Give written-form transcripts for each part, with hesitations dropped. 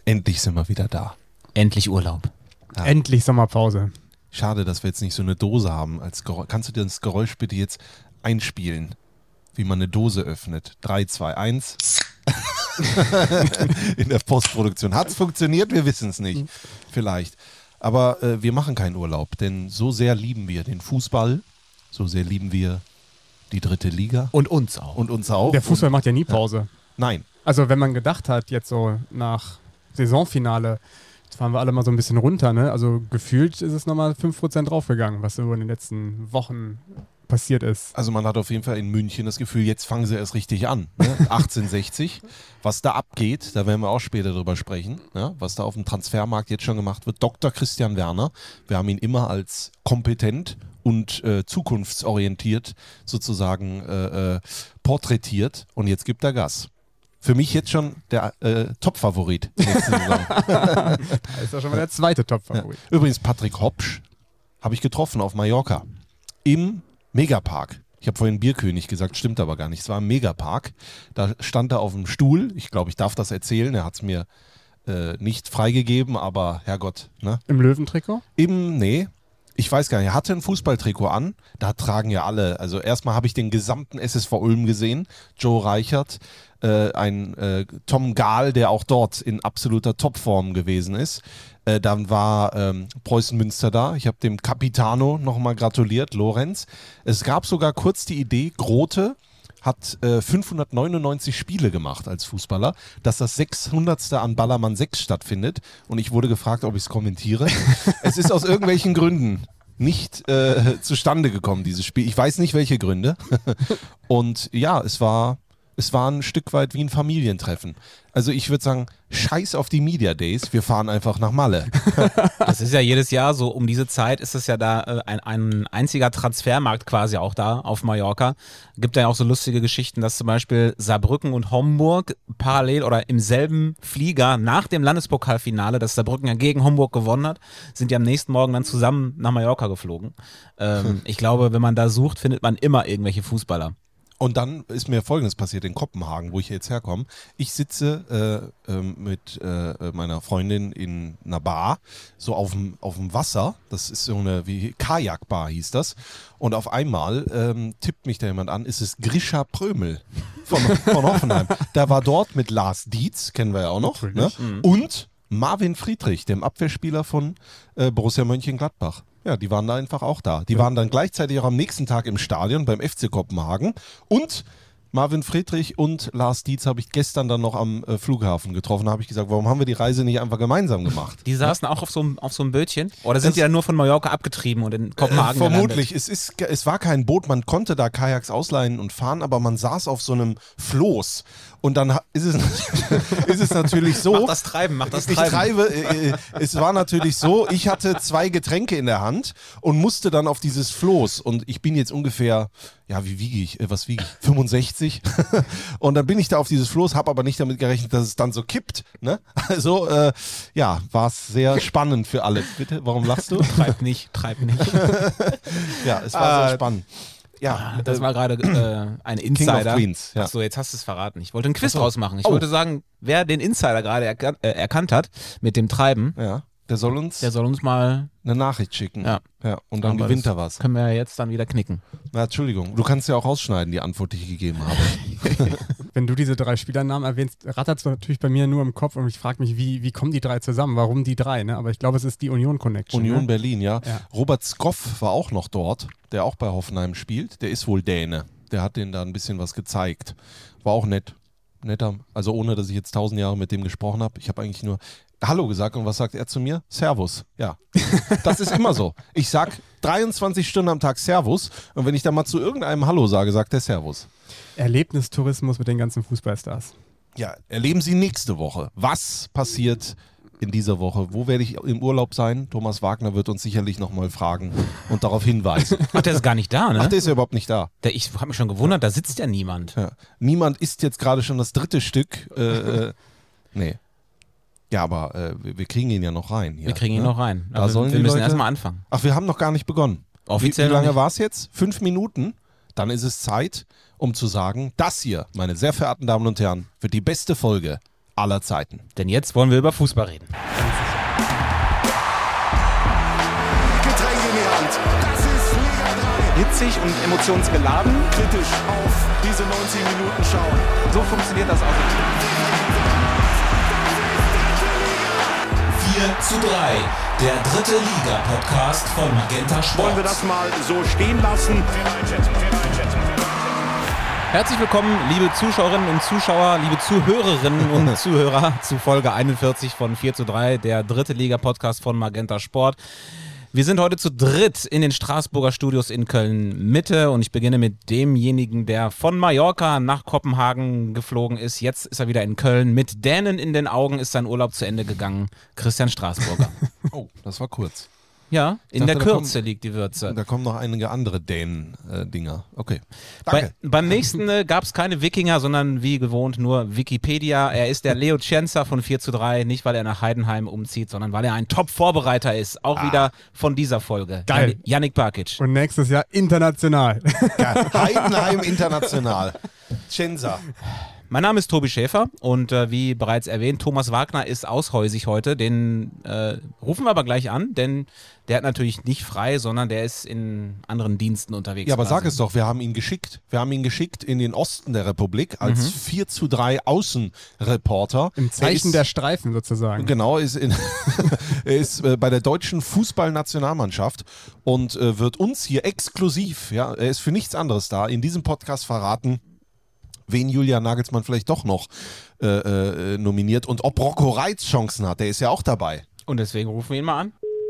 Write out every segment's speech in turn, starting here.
Endlich sind wir wieder da. Endlich Urlaub. Ja. Endlich Sommerpause. Schade, dass wir jetzt nicht so eine Dose haben. Kannst du dir das Geräusch bitte jetzt einspielen, wie man eine Dose öffnet? 3, 2, 1. In der Postproduktion. Hat es funktioniert? Wir wissen es nicht. Vielleicht. Aber wir machen keinen Urlaub, denn so sehr lieben wir den Fußball, so sehr lieben wir die 3. Liga. Und uns auch. Und uns auch. Der Fußball macht ja nie Pause. Nein. Also wenn man gedacht hat, jetzt so nach Saisonfinale, jetzt fahren wir alle mal so ein bisschen runter, ne? Also gefühlt ist es nochmal 5% draufgegangen, was so in den letzten Wochen passiert ist. Also man hat auf jeden Fall in München das Gefühl, jetzt fangen sie erst richtig an. Ne? 1860, was da abgeht, da werden wir auch später drüber sprechen, ja? Was da auf dem Transfermarkt jetzt schon gemacht wird. Dr. Christian Werner, wir haben ihn immer als kompetent und zukunftsorientiert sozusagen porträtiert und jetzt gibt er Gas. Für mich jetzt schon der Top-Favorit nächste Saison. Da ist ja schon mal der zweite Top-Favorit. Ja. Übrigens Patrick Hopsch habe ich getroffen auf Mallorca im Megapark. Ich habe vorhin Bierkönig gesagt, stimmt aber gar nicht. Es war im Megapark. Da stand er auf dem Stuhl. Ich glaube, ich darf das erzählen. Er hat es mir nicht freigegeben, aber Herrgott. Ne? Im Löwentrikot? Nee. Ich weiß gar nicht, er hatte ein Fußballtrikot an, da tragen ja alle, also erstmal habe ich den gesamten SSV Ulm gesehen, Joe Reichert, ein Tom Gahl, der auch dort in absoluter Topform gewesen ist. Dann war Preußen Münster da, ich habe dem Capitano nochmal gratuliert, Lorenz. Es gab sogar kurz die Idee, Grote hat 599 Spiele gemacht als Fußballer, dass das 600. an Ballermann 6 stattfindet und ich wurde gefragt, ob ich es kommentiere. Es ist aus irgendwelchen Gründen nicht zustande gekommen, dieses Spiel. Ich weiß nicht, welche Gründe. Und ja, es war ein Stück weit wie ein Familientreffen. Also ich würde sagen, scheiß auf die Media Days, wir fahren einfach nach Malle. Das ist ja jedes Jahr so, um diese Zeit ist es ja da ein einziger Transfermarkt quasi auch da auf Mallorca. Gibt ja auch so lustige Geschichten, dass zum Beispiel Saarbrücken und Homburg parallel oder im selben Flieger nach dem Landespokalfinale, das Saarbrücken ja gegen Homburg gewonnen hat, sind die am nächsten Morgen dann zusammen nach Mallorca geflogen. Ich glaube, wenn man da sucht, findet man immer irgendwelche Fußballer. Und dann ist mir Folgendes passiert in Kopenhagen, wo ich jetzt herkomme. Ich sitze mit meiner Freundin in einer Bar, so auf dem Wasser. Das ist so eine wie Kajakbar hieß das. Und auf einmal tippt mich da jemand an, ist es Grisha Prömel von Hoffenheim. Der war dort mit Lars Dietz, kennen wir ja auch noch, ne? Und Marvin Friedrich, dem Abwehrspieler von Borussia Mönchengladbach. Ja, die waren da einfach auch da. Die waren dann gleichzeitig auch am nächsten Tag im Stadion beim FC Kopenhagen. Und Marvin Friedrich und Lars Dietz habe ich gestern dann noch am Flughafen getroffen. Da habe ich gesagt, warum haben wir die Reise nicht einfach gemeinsam gemacht? Die saßen auch auf so einem Bötchen? Oder sind die dann nur von Mallorca abgetrieben und in Kopenhagen vermutlich. Es war kein Boot, man konnte da Kajaks ausleihen und fahren, aber man saß auf so einem Floß. Und dann ist es natürlich so. Mach das Treiben. Es war natürlich so, ich hatte 2 Getränke in der Hand und musste dann auf dieses Floß. Und ich bin jetzt ungefähr, ja, wie wiege ich? Was wiege ich? 65. Und dann bin ich da auf dieses Floß, habe aber nicht damit gerechnet, dass es dann so kippt. Ne? Also, ja, war es sehr spannend für alle. Bitte, warum lachst du? Treib nicht. Ja, es war sehr spannend. Ja, das war gerade ein Insider. King of Queens, ja. Achso, jetzt hast du es verraten. Ich wollte ein Quiz draus machen. Ich wollte sagen, wer den Insider gerade erkannt hat mit dem Treiben, ja, der soll uns mal eine Nachricht schicken. Ja. Und dann gewinnt er was. Können wir ja jetzt dann wieder knicken. Na, Entschuldigung, du kannst ja auch rausschneiden, die Antwort, die ich gegeben habe. Wenn du diese 3 Spielernamen erwähnst, rattert es natürlich bei mir nur im Kopf und ich frage mich, wie kommen die 3 zusammen? Warum die 3? Ne? Aber ich glaube, es ist die Union-Connection. Union ne? Berlin, ja. Robert Skoff war auch noch dort, der auch bei Hoffenheim spielt. Der ist wohl Däne. Der hat denen da ein bisschen was gezeigt. War auch nett. Netter. Also ohne, dass ich jetzt 1000 Jahre mit dem gesprochen habe. Ich habe eigentlich nur Hallo gesagt und was sagt er zu mir? Servus. Ja, das ist immer so. Ich sag 23 Stunden am Tag Servus und wenn ich dann mal zu irgendeinem Hallo sage, sagt er Servus. Erlebnistourismus mit den ganzen Fußballstars. Ja, erleben Sie nächste Woche. Was passiert in dieser Woche? Wo werde ich im Urlaub sein? Thomas Wagner wird uns sicherlich nochmal fragen und darauf hinweisen. Ach, der ist gar nicht da, ne? Ach, der ist ja überhaupt nicht da. Ich habe mich schon gewundert, da sitzt ja niemand. Ja. Niemand isst jetzt gerade schon das 3. Stück. Nee. Ja, aber wir kriegen ihn ja noch rein. Hier, wir kriegen ihn noch rein. Da sollen wir müssen Leute erstmal anfangen. Ach, wir haben noch gar nicht begonnen. Offiziell Wie lange war es jetzt? 5 Minuten? Dann ist es Zeit, um zu sagen, das hier, meine sehr verehrten Damen und Herren, wird die beste Folge aller Zeiten. Denn jetzt wollen wir über Fußball reden. Getränke in die Hand. Das ist Liga 3. Hitzig und emotionsgeladen. Kritisch auf diese 90 Minuten schauen. So funktioniert das auch. 4:3, der dritte Liga-Podcast von Magenta Sport. Wollen wir das mal so stehen lassen? Herzlich willkommen, liebe Zuschauerinnen und Zuschauer, liebe Zuhörerinnen und Zuhörer zu Folge 41 von 4:3, der dritte Liga-Podcast von Magenta Sport. Wir sind heute zu dritt in den Straßburger Studios in Köln-Mitte und ich beginne mit demjenigen, der von Mallorca nach Kopenhagen geflogen ist. Jetzt ist er wieder in Köln. Mit Dänen in den Augen ist sein Urlaub zu Ende gegangen. Christian Straßburger. Oh, das war kurz. Ja, in dachte, der da Kürze liegt die Würze. Da kommen noch einige andere Dänen-Dinger. Okay, danke. Beim nächsten gab es keine Wikinger, sondern wie gewohnt nur Wikipedia. Er ist der Leo Cienza von 4:3, nicht weil er nach Heidenheim umzieht, sondern weil er ein Top-Vorbereiter ist. Auch wieder von dieser Folge. Geil. Yannick Barkic. Und nächstes Jahr international. Heidenheim international. Cienza. Mein Name ist Tobi Schäfer und wie bereits erwähnt, Thomas Wagner ist aushäusig heute. Den rufen wir aber gleich an, denn der hat natürlich nicht frei, sondern der ist in anderen Diensten unterwegs. Ja, aber quasi. sag es doch, wir haben ihn geschickt. Wir haben ihn geschickt in den Osten der Republik als 4:3 Außenreporter. Im Zeichen der Streifen sozusagen. Genau, er ist bei der deutschen Fußballnationalmannschaft und wird uns hier exklusiv, ja, er ist für nichts anderes da, in diesem Podcast verraten, wen Julian Nagelsmann vielleicht doch noch nominiert und ob Rocco Reitz Chancen hat. Der ist ja auch dabei. Und deswegen rufen wir ihn mal an.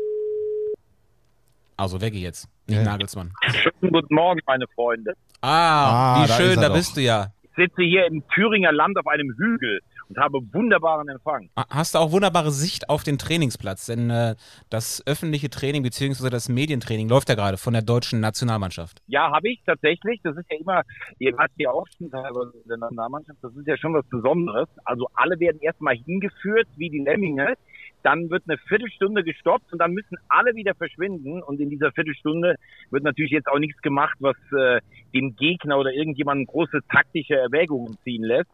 Also Wegge jetzt, nicht Nagelsmann. Schönen guten Morgen, meine Freunde. Wie da schön, ist er da doch. bist du ja. Ich sitze hier im Thüringer Land auf einem Hügel und habe wunderbaren Empfang. Hast du auch wunderbare Sicht auf den Trainingsplatz, denn das öffentliche Training bzw. das Medientraining läuft ja gerade von der deutschen Nationalmannschaft. Ja, habe ich tatsächlich. Das ist ja immer, ihr wart ja auch schon teilweise in der Nationalmannschaft, das ist ja schon was Besonderes. Also alle werden erstmal hingeführt wie die Lemminge. Dann wird eine Viertelstunde gestoppt und dann müssen alle wieder verschwinden. Und in dieser Viertelstunde wird natürlich jetzt auch nichts gemacht, was dem Gegner oder irgendjemanden große taktische Erwägungen ziehen lässt.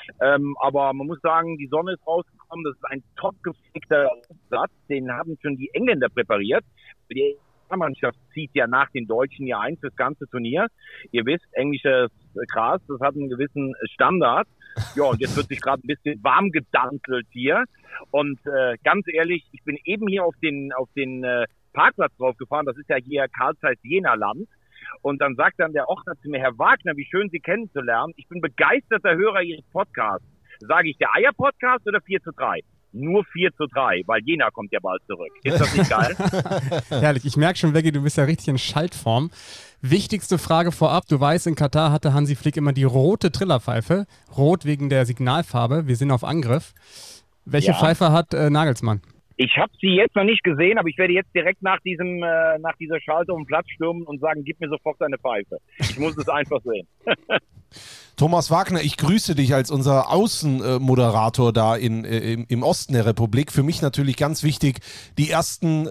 Aber man muss sagen, die Sonne ist rausgekommen. Das ist ein top gepflegter Satz. Den haben schon die Engländer präpariert. Die Mannschaft zieht ja nach den Deutschen ja ein fürs ganze Turnier. Ihr wisst, englisches Gras, das hat einen gewissen Standard. Ja, und jetzt wird sich gerade ein bisschen warm gedanzelt hier. Und ganz ehrlich, ich bin eben hier auf den Parkplatz drauf gefahren. Das ist ja hier Carl Zeiss Jena Land. Und dann sagt dann der Ordner zu mir, Herr Wagner, wie schön Sie kennenzulernen. Ich bin begeisterter Hörer Ihres Podcasts. Sage ich der Eier-Podcast oder 4:3? Nur 4:3, weil Jena kommt ja bald zurück. Ist das nicht geil? Herrlich, ich merke schon, Wegge, du bist ja richtig in Schaltform. Wichtigste Frage vorab, du weißt, in Katar hatte Hansi Flick immer die rote Trillerpfeife. Rot wegen der Signalfarbe, wir sind auf Angriff. Welche Pfeife hat Nagelsmann? Ich habe sie jetzt noch nicht gesehen, aber ich werde jetzt direkt nach dieser Schalte um den Platz stürmen und sagen, gib mir sofort deine Pfeife. Ich muss es einfach sehen. Thomas Wagner, ich grüße dich als unser Außenmoderator da im Osten der Republik. Für mich natürlich ganz wichtig, die ersten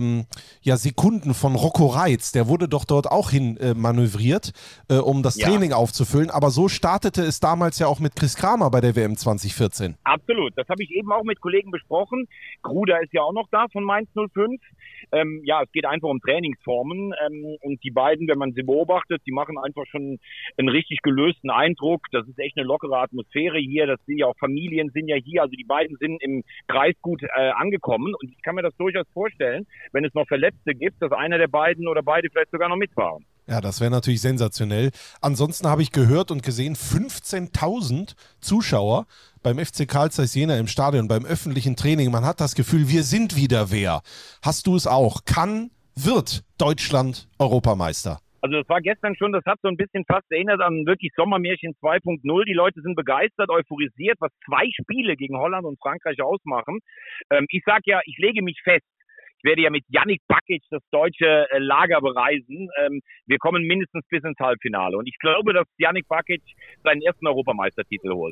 Sekunden von Rocco Reitz. Der wurde doch dort auch hin manövriert, um das Training aufzufüllen. Aber so startete es damals ja auch mit Chris Kramer bei der WM 2014. Absolut, das habe ich eben auch mit Kollegen besprochen. Gruder ist ja auch noch da von Mainz 05. Es geht einfach um Trainingsformen und die beiden, wenn man sie beobachtet, die machen einfach schon einen richtig gelösten Eindruck. Das ist echt eine lockere Atmosphäre hier. Das sind ja auch Familien, sind ja hier. Also die beiden sind im Kreis gut angekommen und ich kann mir das durchaus vorstellen, wenn es noch Verletzte gibt, dass einer der beiden oder beide vielleicht sogar noch mitfahren. Ja, das wäre natürlich sensationell. Ansonsten habe ich gehört und gesehen, 15.000 Zuschauer beim FC Carl Zeiss Jena im Stadion, beim öffentlichen Training. Man hat das Gefühl, wir sind wieder wer. Hast du es auch? Wird Deutschland Europameister? Also das war gestern schon, das hat so ein bisschen fast erinnert an wirklich Sommermärchen 2.0. Die Leute sind begeistert, euphorisiert, was 2 Spiele gegen Holland und Frankreich ausmachen. Ich sage ja, ich lege mich fest. Ich werde ja mit Yannick Barkic das deutsche Lager bereisen. Wir kommen mindestens bis ins Halbfinale. Und ich glaube, dass Yannick Barkic seinen ersten Europameistertitel holt.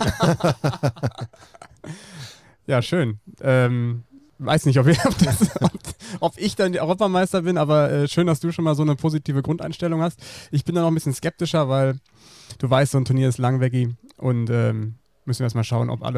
Ja, schön. Weiß nicht, ob ich dann Europameister bin, aber schön, dass du schon mal so eine positive Grundeinstellung hast. Ich bin da noch ein bisschen skeptischer, weil du weißt, so ein Turnier ist langwegig und müssen wir erstmal schauen, ob alle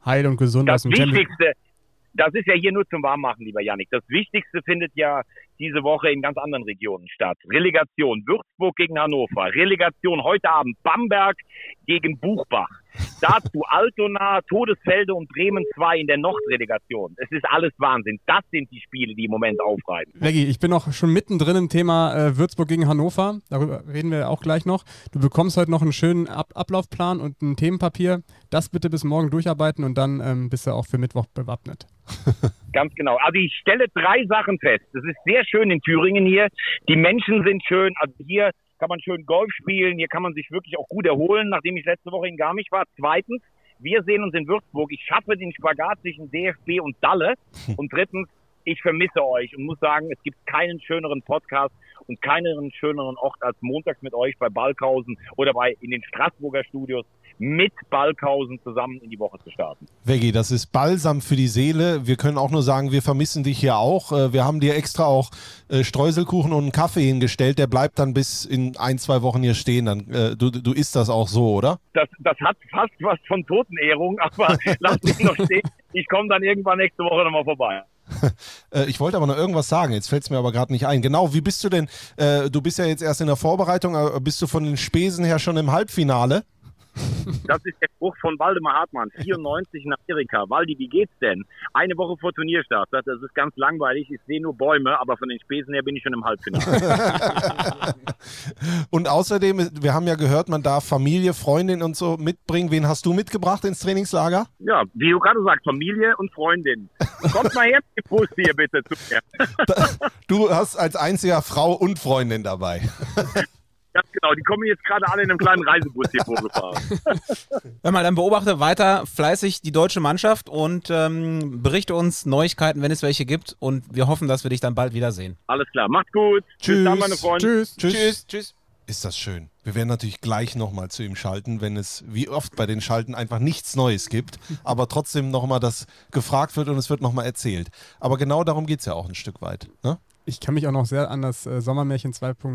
heil und gesund aus Das dem Champions Wichtigste, das ist ja hier nur zum Warmmachen, lieber Yannick. Das Wichtigste findet ja diese Woche in ganz anderen Regionen statt. Relegation Würzburg gegen Hannover. Relegation heute Abend Bamberg gegen Buchbach. Dazu Altona, Todesfelde und Bremen 2 in der Nordrelegation. Es ist alles Wahnsinn. Das sind die Spiele, die im Moment aufreiben. Veggie, ich bin noch schon mittendrin im Thema Würzburg gegen Hannover. Darüber reden wir auch gleich noch. Du bekommst heute noch einen schönen Ablaufplan und ein Themenpapier. Das bitte bis morgen durcharbeiten und dann bist du auch für Mittwoch bewappnet. Ganz genau. Also ich stelle 3 Sachen fest. Es ist sehr schön in Thüringen hier. Die Menschen sind schön. Also hier kann man schön Golf spielen. Hier kann man sich wirklich auch gut erholen, nachdem ich letzte Woche in Garmisch war. Zweitens, wir sehen uns in Würzburg. Ich schaffe den Spagat zwischen DFB und Dalle. Und drittens, ich vermisse euch und muss sagen, es gibt keinen schöneren Podcast und keinen schöneren Ort als montags mit euch bei Balkhausen oder in den Straßburger Studios mit Balkhausen zusammen in die Woche zu starten. Veggie, das ist Balsam für die Seele. Wir können auch nur sagen, wir vermissen dich hier auch. Wir haben dir extra auch Streuselkuchen und einen Kaffee hingestellt. Der bleibt dann bis in 1-2 Wochen hier stehen. Dann, du isst das auch so, oder? Das hat fast was von Totenehrung, aber lass mich noch stehen. Ich komme dann irgendwann nächste Woche nochmal vorbei. Ich wollte aber noch irgendwas sagen, jetzt fällt es mir aber gerade nicht ein. Genau, wie bist du denn? Du bist ja jetzt erst in der Vorbereitung, aber bist du von den Spesen her schon im Halbfinale? Das ist der Spruch von Waldemar Hartmann, 94 in Amerika. Waldi, wie geht's denn? Eine Woche vor Turnierstart. Das ist ganz langweilig. Ich sehe nur Bäume, aber von den Spesen her bin ich schon im Halbfinale. Und außerdem, wir haben ja gehört, man darf Familie, Freundin und so mitbringen. Wen hast du mitgebracht ins Trainingslager? Ja, wie du gerade sagst, Familie und Freundin. Kommt mal her mit dem Bus hier bitte zu mir. Du hast als einziger Frau und Freundin dabei. Ganz genau, die kommen jetzt gerade alle in einem kleinen Reisebus hier vorgefahren. Hör mal, dann beobachte weiter fleißig die deutsche Mannschaft und berichte uns Neuigkeiten, wenn es welche gibt. Und wir hoffen, dass wir dich dann bald wiedersehen. Alles klar, macht's gut. Tschüss. Bis dann, meine Freunde. Tschüss. Ist das schön. Wir werden natürlich gleich nochmal zu ihm schalten, wenn es wie oft bei den Schalten einfach nichts Neues gibt, aber trotzdem nochmal das gefragt wird und es wird nochmal erzählt. Aber genau darum geht es ja auch ein Stück weit, ne? Ich kann mich auch noch sehr an das Sommermärchen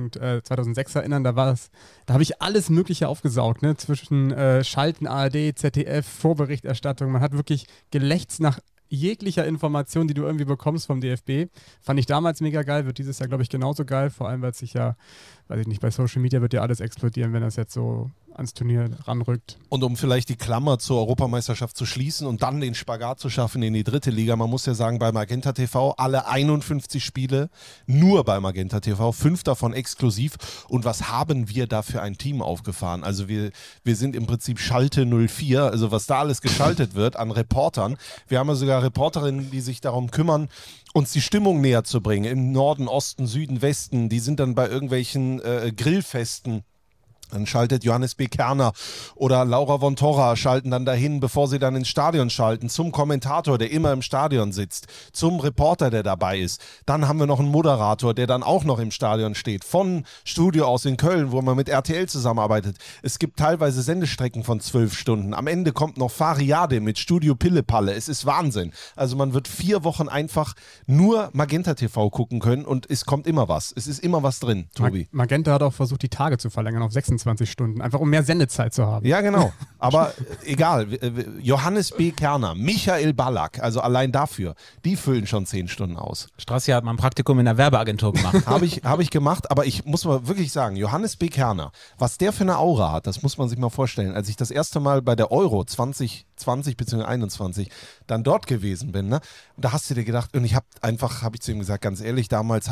2006 erinnern. Da habe ich alles Mögliche aufgesaugt, ne? Zwischen Schalten, ARD, ZDF, Vorberichterstattung. Man hat wirklich gelächzt nach jeglicher Information, die du irgendwie bekommst vom DFB. Fand ich damals mega geil, wird dieses Jahr, glaube ich, genauso geil. Vor allem, weil es sich ja, weiß ich nicht, bei Social Media wird ja alles explodieren, wenn das jetzt so ans Turnier ranrückt. Und um vielleicht die Klammer zur Europameisterschaft zu schließen und dann den Spagat zu schaffen in die 3. Liga, man muss ja sagen, bei Magenta TV alle 51 Spiele nur bei Magenta TV, 5 davon exklusiv. Und was haben wir da für ein Team aufgefahren? Also wir sind im Prinzip Schalte 04, also was da alles geschaltet wird an Reportern. Wir haben ja sogar Reporterinnen, die sich darum kümmern, uns die Stimmung näher zu bringen. Im Norden, Osten, Süden, Westen. Die sind dann bei irgendwelchen Grillfesten. Dann schaltet Johannes B. Kerner oder Laura von Torra schalten dann dahin, bevor sie dann ins Stadion schalten, zum Kommentator, der immer im Stadion sitzt, zum Reporter, der dabei ist. Dann haben wir noch einen Moderator, der dann auch noch im Stadion steht, von Studio aus in Köln, wo man mit RTL zusammenarbeitet. Es gibt teilweise Sendestrecken von 12 Stunden. Am Ende kommt noch Fariade mit Studio Pillepalle. Es ist Wahnsinn. Also man wird 4 Wochen einfach nur Magenta TV gucken können und es kommt immer was. Es ist immer was drin, Tobi. Magenta hat auch versucht, die Tage zu verlängern auf 26 Stunden, einfach um mehr Sendezeit zu haben. Ja, genau. Aber egal. Johannes B. Kerner, Michael Ballack, also allein dafür, die füllen schon 10 Stunden aus. Strassi hat mal ein Praktikum in der Werbeagentur gemacht. Habe ich gemacht, aber ich muss mal wirklich sagen, Johannes B. Kerner, was der für eine Aura hat, das muss man sich mal vorstellen. Als ich das erste Mal bei der Euro 2020 bzw. 2021 dann dort gewesen bin, ne, da hast du dir gedacht, und ich habe ich zu ihm gesagt, ganz ehrlich, damals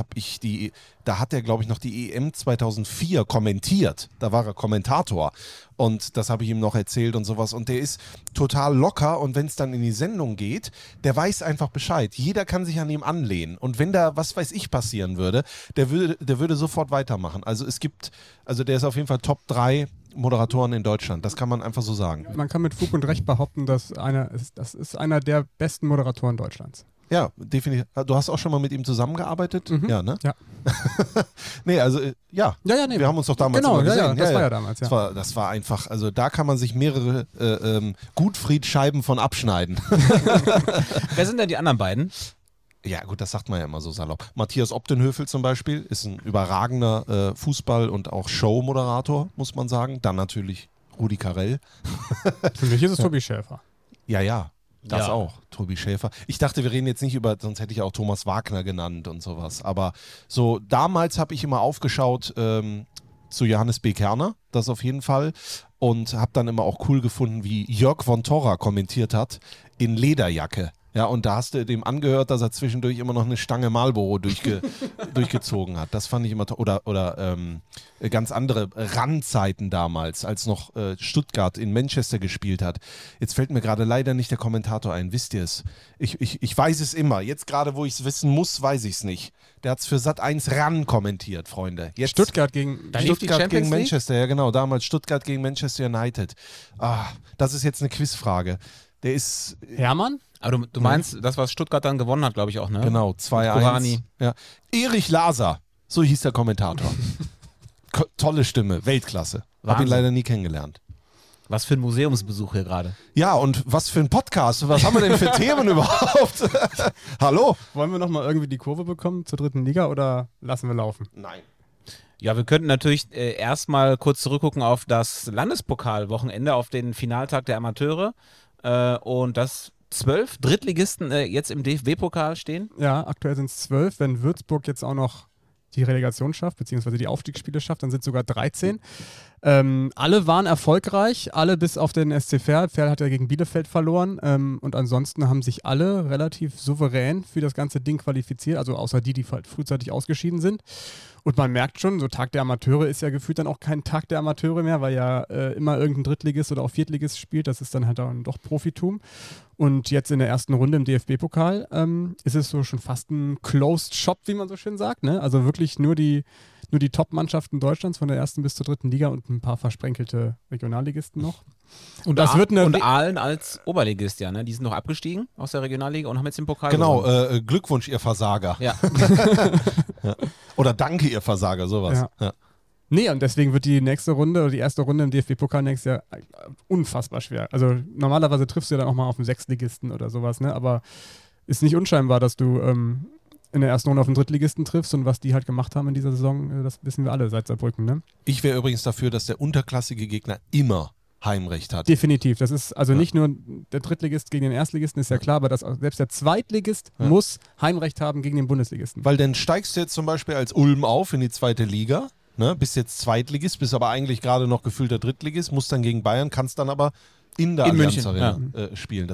da hat er, glaube ich, noch die EM 2004 kommentiert. Da war er Kommentator. Und das habe ich ihm noch erzählt und sowas. Und der ist total locker. Und wenn es dann in die Sendung geht, der weiß einfach Bescheid. Jeder kann sich an ihm anlehnen. Und wenn da, was weiß ich, passieren würde, der würde sofort weitermachen. Also der ist auf jeden Fall Top 3 Moderatoren in Deutschland. Das kann man einfach so sagen. Man kann mit Fug und Recht behaupten, das ist einer der besten Moderatoren Deutschlands. Ja, definitiv. Du hast auch schon mal mit ihm zusammengearbeitet? Mhm. Ja, ne? Ja. Nee, also, ja. Nee. Wir haben uns doch damals genau, immer gesehen. Das war ja damals, ja. Das war einfach, also da kann man sich mehrere Gutfriedscheiben von abschneiden. Wer sind denn die anderen beiden? Ja, gut, das sagt man ja immer so salopp. Matthias Optenhöfel zum Beispiel ist ein überragender Fußball- und auch Show-Moderator, muss man sagen. Dann natürlich Rudi Carrell. Für mich ist es Tobi Schäfer. Ja. Das Ja. auch, Tobi Schäfer. Ich dachte, wir reden jetzt nicht über, sonst hätte ich auch Thomas Wagner genannt und sowas. Aber so damals habe ich immer aufgeschaut zu Johannes B. Kerner, das auf jeden Fall. Und habe dann immer auch cool gefunden, wie Jörg von Torra kommentiert hat, in Lederjacke. Ja, und da hast du dem angehört, dass er zwischendurch immer noch eine Stange Marlboro durchgezogen hat. Das fand ich immer toll. Oder ganz andere Randzeiten damals, als noch Stuttgart in Manchester gespielt hat. Jetzt fällt mir gerade leider nicht der Kommentator ein. Wisst ihr es? Ich weiß es immer. Jetzt gerade, wo ich es wissen muss, weiß ich es nicht. Der hat es für Sat.1 ran kommentiert, Freunde. Jetzt Stuttgart gegen... Da lief die Stuttgart Champions gegen League? Manchester, ja genau. Damals Stuttgart gegen Manchester United. Das ist jetzt eine Quizfrage. Der ist... Hermann? Aber du meinst, das, was Stuttgart dann gewonnen hat, glaube ich auch, ne? Genau, 2-1. Korani. Ja. Erich Laser, so hieß der Kommentator. Tolle Stimme, Weltklasse. Hab ihn Wahnsinn. leider nie kennengelernt. Was für ein Museumsbesuch hier gerade. Ja, und was für ein Podcast? Was haben wir denn für Themen überhaupt? Hallo? Wollen wir nochmal irgendwie die Kurve bekommen zur 3. Liga oder lassen wir laufen? Nein. Ja, wir könnten natürlich erstmal kurz zurückgucken auf das Landespokalwochenende, auf den Finaltag der Amateure und dass 12 Drittligisten jetzt im DFB-Pokal stehen. Ja, aktuell sind es 12. Wenn Würzburg jetzt auch noch die Relegation schafft, beziehungsweise die Aufstiegsspiele schafft, dann sind es sogar 13. Alle waren erfolgreich, alle bis auf den SC Verl. Verl hat ja gegen Bielefeld verloren und ansonsten haben sich alle relativ souverän für das ganze Ding qualifiziert, also außer die halt frühzeitig ausgeschieden sind. Und man merkt schon, so Tag der Amateure ist ja gefühlt dann auch kein Tag der Amateure mehr, weil ja immer irgendein Drittligist oder auch Viertligist spielt. Das ist dann halt dann doch Profitum. Und jetzt in der ersten Runde im DFB-Pokal ist es so schon fast ein Closed Shop, wie man so schön sagt. Ne? Also wirklich nur die Top-Mannschaften Deutschlands von der ersten bis zur 3. Liga und ein paar versprenkelte Regionalligisten noch. Und das wird eine... Und Aalen als Oberligist, ja, ne? Die sind noch abgestiegen aus der Regionalliga und haben jetzt den Pokal Genau, gewonnen. Glückwunsch, ihr Versager. Ja. Ja. Oder danke, ihr Versager, sowas. Ja. Ja. Nee, und deswegen wird die nächste Runde oder die erste Runde im DFB-Pokal nächstes Jahr unfassbar schwer. Also normalerweise triffst du ja dann auch mal auf einen Sechstligisten oder sowas, ne? Aber ist nicht unscheinbar, dass du in der ersten Runde auf einen Drittligisten triffst und was die halt gemacht haben in dieser Saison, das wissen wir alle seit Saarbrücken, ne? Ich wäre übrigens dafür, dass der unterklassige Gegner immer Heimrecht hat. Definitiv. Das ist also nicht nur der Drittligist gegen den Erstligisten, ist ja klar, aber dass auch selbst der Zweitligist muss Heimrecht haben gegen den Bundesligisten. Weil dann steigst du jetzt zum Beispiel als Ulm auf in die 2. Liga, ne? Bist jetzt Zweitligist, bist aber eigentlich gerade noch gefühlter Drittligist, musst dann gegen Bayern, kannst dann aber in der In Allianz München, Arena spielen.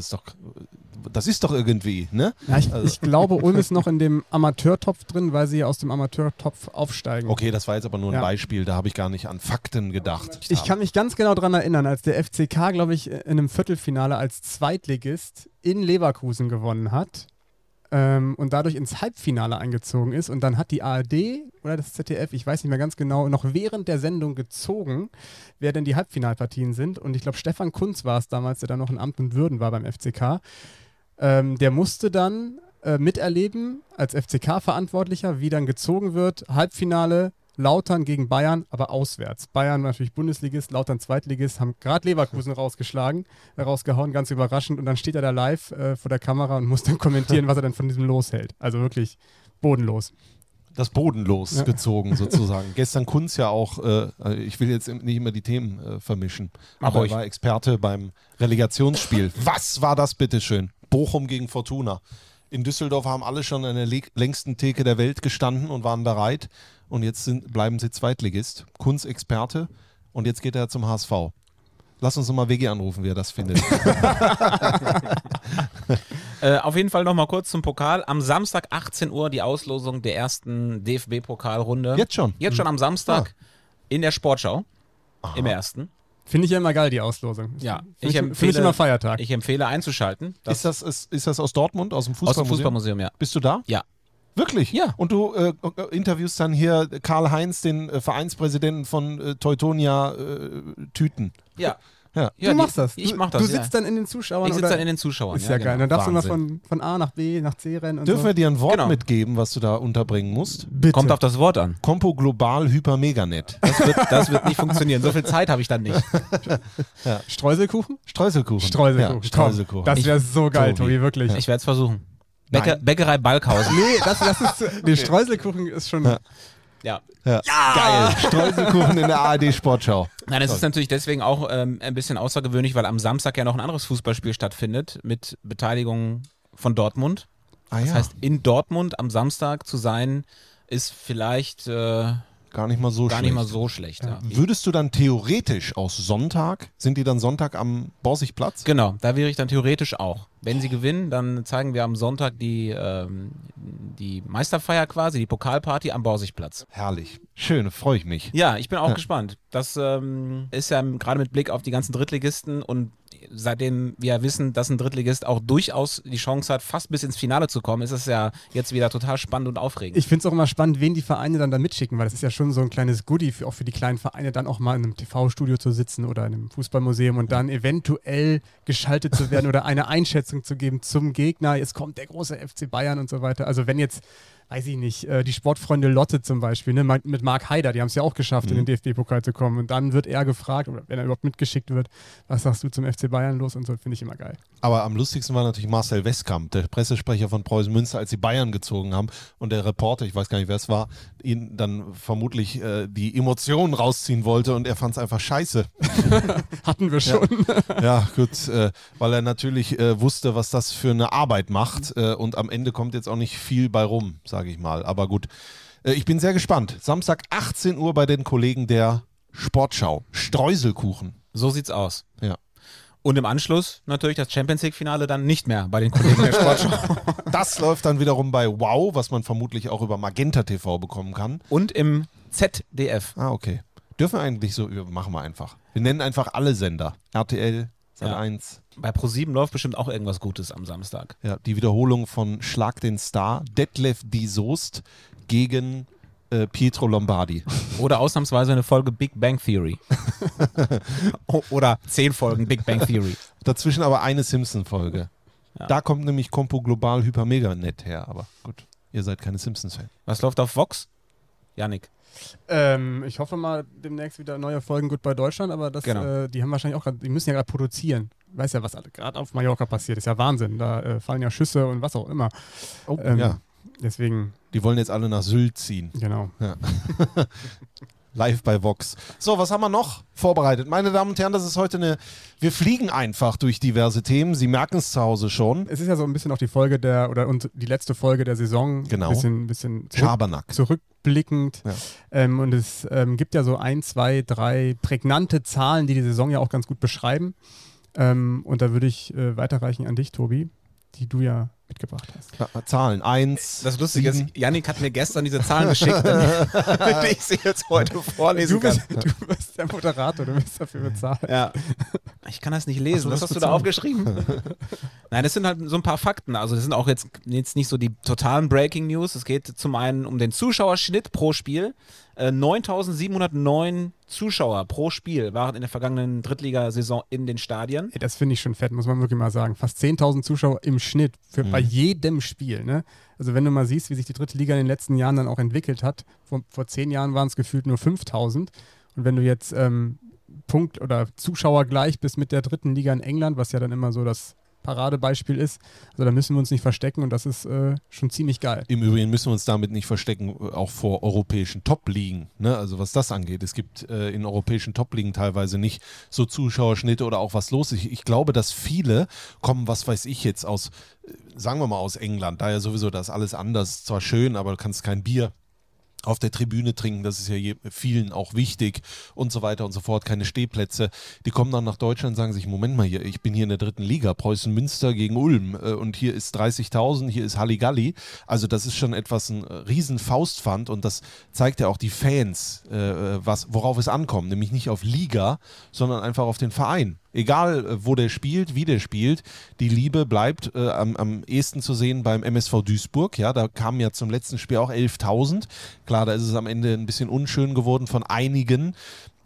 Das ist doch irgendwie, ne? Ja, ich glaube, Ulm ist noch in dem Amateurtopf drin, weil sie aus dem Amateurtopf aufsteigen. Okay, das war jetzt aber nur ein Ja. Beispiel, da habe ich gar nicht an Fakten gedacht. Ich kann mich ganz genau daran erinnern, als der FCK, glaube ich, in einem Viertelfinale als Zweitligist in Leverkusen gewonnen hat und dadurch ins Halbfinale eingezogen ist. Und dann hat die ARD oder das ZDF, ich weiß nicht mehr ganz genau, noch während der Sendung gezogen, wer denn die Halbfinalpartien sind. Und ich glaube, Stefan Kunz war es damals, der dann noch in Amt und Würden war beim FCK. Der musste dann miterleben, als FCK-Verantwortlicher, wie dann gezogen wird. Halbfinale, Lautern gegen Bayern, aber auswärts. Bayern natürlich Bundesligist, Lautern Zweitligist, haben gerade Leverkusen rausgehauen, ganz überraschend. Und dann steht er da live vor der Kamera und muss dann kommentieren, was er dann von diesem Los hält. Also wirklich bodenlos. Das bodenlos gezogen sozusagen. Gestern Kunz ja auch, ich will jetzt nicht immer die Themen vermischen, aber er war Experte beim Relegationsspiel. Was war das bitteschön? Bochum gegen Fortuna. In Düsseldorf haben alle schon an der längsten Theke der Welt gestanden und waren bereit. Und jetzt bleiben sie Zweitligist. Kunz Experte. Und jetzt geht er zum HSV. Lass uns nochmal WG anrufen, wie er das findet. Auf jeden Fall nochmal kurz zum Pokal. Am Samstag 18 Uhr die Auslosung der ersten DFB-Pokalrunde. Jetzt schon? Jetzt schon am Samstag in der Sportschau. Im ersten. Finde ich ja immer geil, die Auslosung. Ja, ich immer Feiertag. Ich empfehle einzuschalten. Ist das aus Dortmund, aus dem aus Fußballmuseum? dem Fußballmuseum, ja. Bist du da? Ja. Wirklich? Ja. Und du interviewst dann hier Karl-Heinz, den Vereinspräsidenten von Teutonia Tüten. Ja. Ja. Ja, du machst das. Ich mach das. Du sitzt dann in den Zuschauern. Ich sitze dann in den Zuschauern. Ist ja geil. Dann darfst Wahnsinn. du mal von A nach B, nach C rennen und Dürfen so. wir dir ein Wort Genau. mitgeben, was du da unterbringen musst? Bitte. Kommt auf das Wort an. Compo Global Hypermeganet. Das wird nicht funktionieren. So viel Zeit habe ich dann nicht. Streuselkuchen? Streuselkuchen. Streuselkuchen. Ja, Streuselkuchen. Das wäre so geil, Tobi, wirklich. Ich werde es versuchen. Nein. Bäckerei Balkhausen. Nee, das ist nee, Streuselkuchen ist schon. Ja. Geil. Streuselkuchen in der ARD-Sportschau. Nein, es ist natürlich deswegen auch ein bisschen außergewöhnlich, weil am Samstag ja noch ein anderes Fußballspiel stattfindet mit Beteiligung von Dortmund. Das heißt, in Dortmund am Samstag zu sein, ist vielleicht gar nicht mal so schlecht. Ja. Würdest du dann theoretisch aus Sonntag, sind die dann Sonntag am Borsigplatz? Genau, da wäre ich dann theoretisch auch. Wenn sie gewinnen, dann zeigen wir am Sonntag die Meisterfeier quasi, die Pokalparty am Borsigplatz. Herrlich. Schön, freue ich mich. Ja, ich bin auch gespannt. Das ist ja gerade mit Blick auf die ganzen Drittligisten und seitdem wir wissen, dass ein Drittligist auch durchaus die Chance hat, fast bis ins Finale zu kommen, ist es ja jetzt wieder total spannend und aufregend. Ich finde es auch immer spannend, wen die Vereine dann da mitschicken, weil das ist ja schon so ein kleines Goodie auch für die kleinen Vereine, dann auch mal in einem TV-Studio zu sitzen oder in einem Fußballmuseum und dann eventuell geschaltet zu werden oder eine Einschätzung zu geben zum Gegner. Jetzt kommt der große FC Bayern und so weiter. Also wenn jetzt, weiß ich nicht, die Sportfreunde Lotte zum Beispiel, ne, mit Marc Haider, die haben es ja auch geschafft, in den DFB-Pokal zu kommen. Und dann wird er gefragt, oder wenn er überhaupt mitgeschickt wird, was sagst du zum FC Bayern los und so, finde ich immer geil. Aber am lustigsten war natürlich Marcel Westkamp, der Pressesprecher von Preußen Münster, als sie Bayern gezogen haben und der Reporter, ich weiß gar nicht, wer es war, ihn dann vermutlich die Emotionen rausziehen wollte und er fand es einfach scheiße. Hatten wir schon. Ja, gut, weil er natürlich wusste, was das für eine Arbeit macht und am Ende kommt jetzt auch nicht viel bei rum, sage ich mal. Aber gut, ich bin sehr gespannt. Samstag 18 Uhr bei den Kollegen der Sportschau. Streuselkuchen. So sieht's aus. Ja. Und im Anschluss natürlich das Champions League-Finale dann nicht mehr bei den Kollegen der Sportschau. Das läuft dann wiederum bei Wow, was man vermutlich auch über Magenta TV bekommen kann. Und im ZDF. Ah, okay. Dürfen wir eigentlich so, machen wir einfach. Wir nennen einfach alle Sender. RTL, Sat.1. Bei ProSieben läuft bestimmt auch irgendwas Gutes am Samstag. Ja, die Wiederholung von Schlag den Star, Detlef die Soest gegen Pietro Lombardi. Oder ausnahmsweise eine Folge Big Bang Theory. Oder 10 Folgen Big Bang Theory. Dazwischen aber eine Simpson-Folge. Ja. Da kommt nämlich Compo Global Hyper Mega Net her, aber gut, ihr seid keine Simpsons-Fan. Was läuft auf Vox? Yannick. Ich hoffe mal demnächst wieder neue Folgen Goodbye Deutschland, aber das, die haben wahrscheinlich auch gerade, die müssen ja gerade produzieren. Weiß ja, was gerade auf Mallorca passiert, ist ja Wahnsinn. Da fallen ja Schüsse und was auch immer. Oh, ja. Deswegen. Die wollen jetzt alle nach Sylt ziehen. Genau. Ja. Live bei Vox. So, was haben wir noch vorbereitet? Meine Damen und Herren, das ist heute wir fliegen einfach durch diverse Themen. Sie merken es zu Hause schon. Es ist ja so ein bisschen auch die Folge und die letzte Folge der Saison. Genau. Ein bisschen Schabernack. Zurückblickend. Ja. Und es gibt ja so 1, 2, 3 prägnante Zahlen, die Saison ja auch ganz gut beschreiben. Und da würde ich weiterreichen an dich, Tobi, die du ja mitgebracht hast. Ja, Zahlen. 1. Das Lustige ist, Yannick hat mir gestern diese Zahlen geschickt, damit ich sie jetzt heute vorlesen kann. Du bist der Moderator, du bist dafür bezahlt. Ja. Ich kann das nicht lesen. Was hast du da aufgeschrieben? Nein, das sind halt so ein paar Fakten. Also das sind auch jetzt nicht so die totalen Breaking News. Es geht zum einen um den Zuschauerschnitt pro Spiel. 9.709 Zuschauer pro Spiel waren in der vergangenen Drittligasaison in den Stadien. Das finde ich schon fett, muss man wirklich mal sagen. Fast 10.000 Zuschauer im Schnitt bei jedem Spiel. Ne? Also wenn du mal siehst, wie sich die dritte Liga in den letzten Jahren dann auch entwickelt hat. Vor 10 Jahren waren es gefühlt nur 5.000. Und wenn du jetzt Punkt- oder Zuschauer gleich bist mit der dritten Liga in England, was ja dann immer so das Paradebeispiel ist, also da müssen wir uns nicht verstecken und das ist schon ziemlich geil. Im Übrigen müssen wir uns damit nicht verstecken, auch vor europäischen Top-Ligen, ne? Also was das angeht. Es gibt in europäischen Top-Ligen teilweise nicht so Zuschauerschnitte oder auch was los ist. Ich glaube, dass viele kommen, was weiß ich jetzt, sagen wir mal aus England, da ja sowieso das alles anders, zwar schön, aber du kannst kein Bier auf der Tribüne trinken, das ist ja vielen auch wichtig und so weiter und so fort, keine Stehplätze. Die kommen dann nach Deutschland und sagen sich, Moment mal hier, ich bin hier in der dritten Liga, Preußen Münster gegen Ulm und hier ist 30.000, hier ist Halligalli. Also das ist schon ein riesen Faustpfand und das zeigt ja auch die Fans, worauf es ankommt, nämlich nicht auf Liga, sondern einfach auf den Verein. Egal, wo der spielt, wie der spielt, die Liebe bleibt am ehesten zu sehen beim MSV Duisburg. Ja, da kamen ja zum letzten Spiel auch 11.000. Klar, da ist es am Ende ein bisschen unschön geworden von einigen.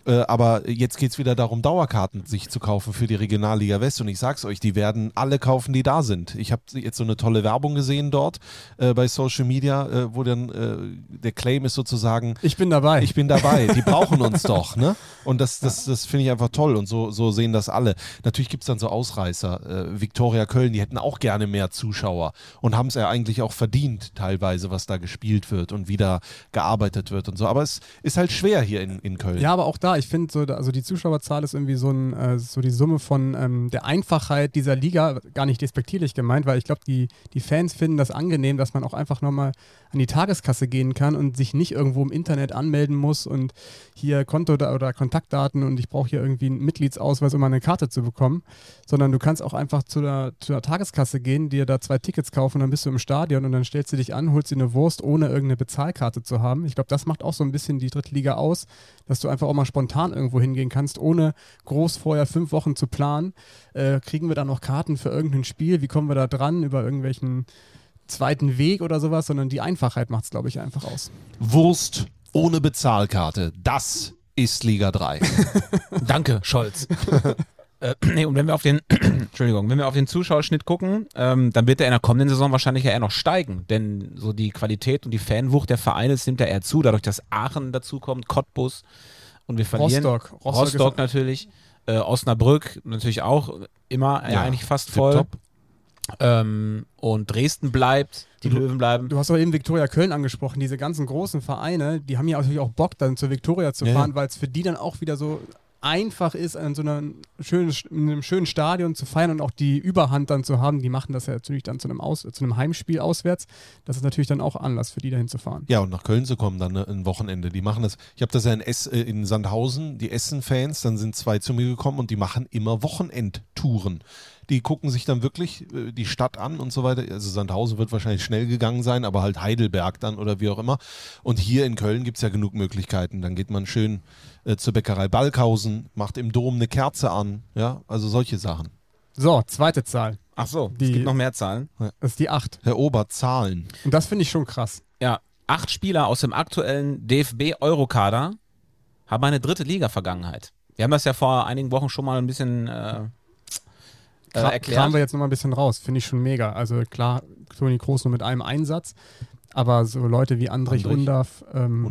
Aber jetzt geht es wieder darum, Dauerkarten sich zu kaufen für die Regionalliga West. Und ich sag's euch, die werden alle kaufen, die da sind. Ich habe jetzt so eine tolle Werbung gesehen dort bei Social Media, wo dann der Claim ist sozusagen: Ich bin dabei. Ich bin dabei, die brauchen uns doch. Ne? Und das finde ich einfach toll. Und so sehen das alle. Natürlich gibt es dann so Ausreißer. Viktoria Köln, die hätten auch gerne mehr Zuschauer und haben es ja eigentlich auch verdient, teilweise, was da gespielt wird und wie da gearbeitet wird und so. Aber es ist halt schwer hier in Köln. Ja, aber auch da, ich finde, also die Zuschauerzahl ist irgendwie so die Summe von der Einfachheit dieser Liga, gar nicht despektierlich gemeint, weil ich glaube, die Fans finden das angenehm, dass man auch einfach nochmal an die Tageskasse gehen kann und sich nicht irgendwo im Internet anmelden muss und hier Konto oder Kontaktdaten und ich brauche hier irgendwie einen Mitgliedsausweis, um eine Karte zu bekommen, sondern du kannst auch einfach zu der Tageskasse gehen, dir da 2 Tickets kaufen und dann bist du im Stadion und dann stellst du dich an, holst dir eine Wurst, ohne irgendeine Bezahlkarte zu haben. Ich glaube, das macht auch so ein bisschen die dritte Liga aus, dass du einfach auch mal spontan irgendwo hingehen kannst, ohne groß vorher 5 Wochen zu planen. Kriegen wir da noch Karten für irgendein Spiel? Wie kommen wir da dran? Über irgendwelchen zweiten Weg oder sowas, sondern die Einfachheit macht es, glaube ich, einfach aus. Wurst ohne Bezahlkarte, das ist Liga 3. Danke, Scholz. Nee, und wenn wir auf den Zuschauerschnitt gucken, dann wird er in der kommenden Saison wahrscheinlich ja eher noch steigen, denn so die Qualität und die Fanwucht der Vereine nimmt ja eher zu, dadurch, dass Aachen dazukommt, Cottbus und wir verlieren. Rostock natürlich, Osnabrück natürlich auch immer eigentlich fast voll. Top. Und Dresden bleibt, die Löwen bleiben. Du hast aber eben Viktoria Köln angesprochen, diese ganzen großen Vereine, die haben ja natürlich auch Bock, dann zur Viktoria zu fahren, weil es für die dann auch wieder so einfach ist, in so einem schönen Stadion zu feiern und auch die Überhand dann zu haben. Die machen das ja natürlich dann zu einem Heimspiel auswärts. Das ist natürlich dann auch Anlass für die, dahin zu fahren. Ja, und nach Köln zu kommen dann ein Wochenende. Die machen das. Ich habe das ja in Sandhausen, die Essen-Fans, dann sind 2 zu mir gekommen und die machen immer Wochenendtouren. Die gucken sich dann wirklich die Stadt an und so weiter. Also Sandhausen wird wahrscheinlich schnell gegangen sein, aber halt Heidelberg dann oder wie auch immer. Und hier in Köln gibt es ja genug Möglichkeiten. Dann geht man schön zur Bäckerei Balkhausen, macht im Dom eine Kerze an. Ja, also solche Sachen. So, zweite Zahl. Ach so, es gibt noch mehr Zahlen. Das ist die 8. Herr Ober, Zahlen. Und das finde ich schon krass. Ja, 8 Spieler aus dem aktuellen DFB-Eurokader haben eine dritte Liga-Vergangenheit. Wir haben das ja vor einigen Wochen schon mal ein bisschen erklärt. Kramen wir jetzt nochmal ein bisschen raus. Finde ich schon mega. Also klar, Toni Kroos nur mit einem Einsatz, aber so Leute wie Andrich Undav,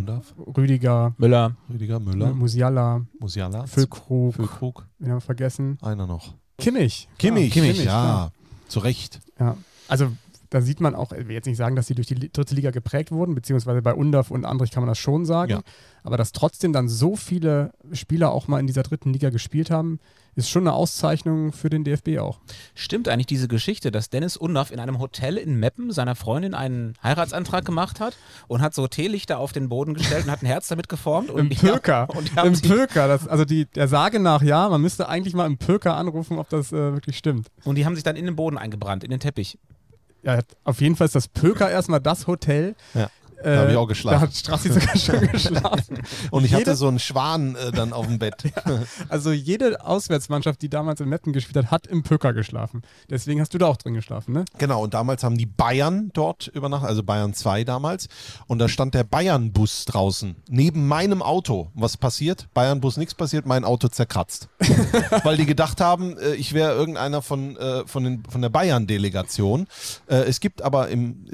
Rüdiger Müller, Musiala, Füllkrug, wir haben vergessen. Einer noch. Kimmich, ja, klar. Zu Recht. Ja, also da sieht man auch, ich will jetzt nicht sagen, dass sie durch die dritte Liga geprägt wurden, beziehungsweise bei Undav und Andrich kann man das schon sagen, aber dass trotzdem dann so viele Spieler auch mal in dieser dritten Liga gespielt haben, ist schon eine Auszeichnung für den DFB auch. Stimmt eigentlich diese Geschichte, dass Dennis Undav in einem Hotel in Meppen seiner Freundin einen Heiratsantrag gemacht hat und hat so Teelichter auf den Boden gestellt und hat ein Herz damit geformt? Und Im Pöker. Im Pöker. Der Sage nach, man müsste eigentlich mal im Pöker anrufen, ob das wirklich stimmt. Und die haben sich dann in den Boden eingebrannt, in den Teppich. Ja, auf jeden Fall ist das Pöker erstmal das Hotel. Ja. Da habe ich auch geschlafen. Da hat Strassi sogar schon geschlafen. Und ich hatte so einen Schwan dann auf dem Bett. Ja, also jede Auswärtsmannschaft, die damals in Meppen gespielt hat, hat im Pöker geschlafen. Deswegen hast du da auch drin geschlafen, ne? Genau, und damals haben die Bayern dort übernachtet, also Bayern 2 damals. Und da stand der Bayern-Bus draußen, neben meinem Auto. Was passiert? Bayern-Bus, nichts passiert, mein Auto zerkratzt. Weil die gedacht haben, ich wäre irgendeiner von der Bayern-Delegation. Es gibt aber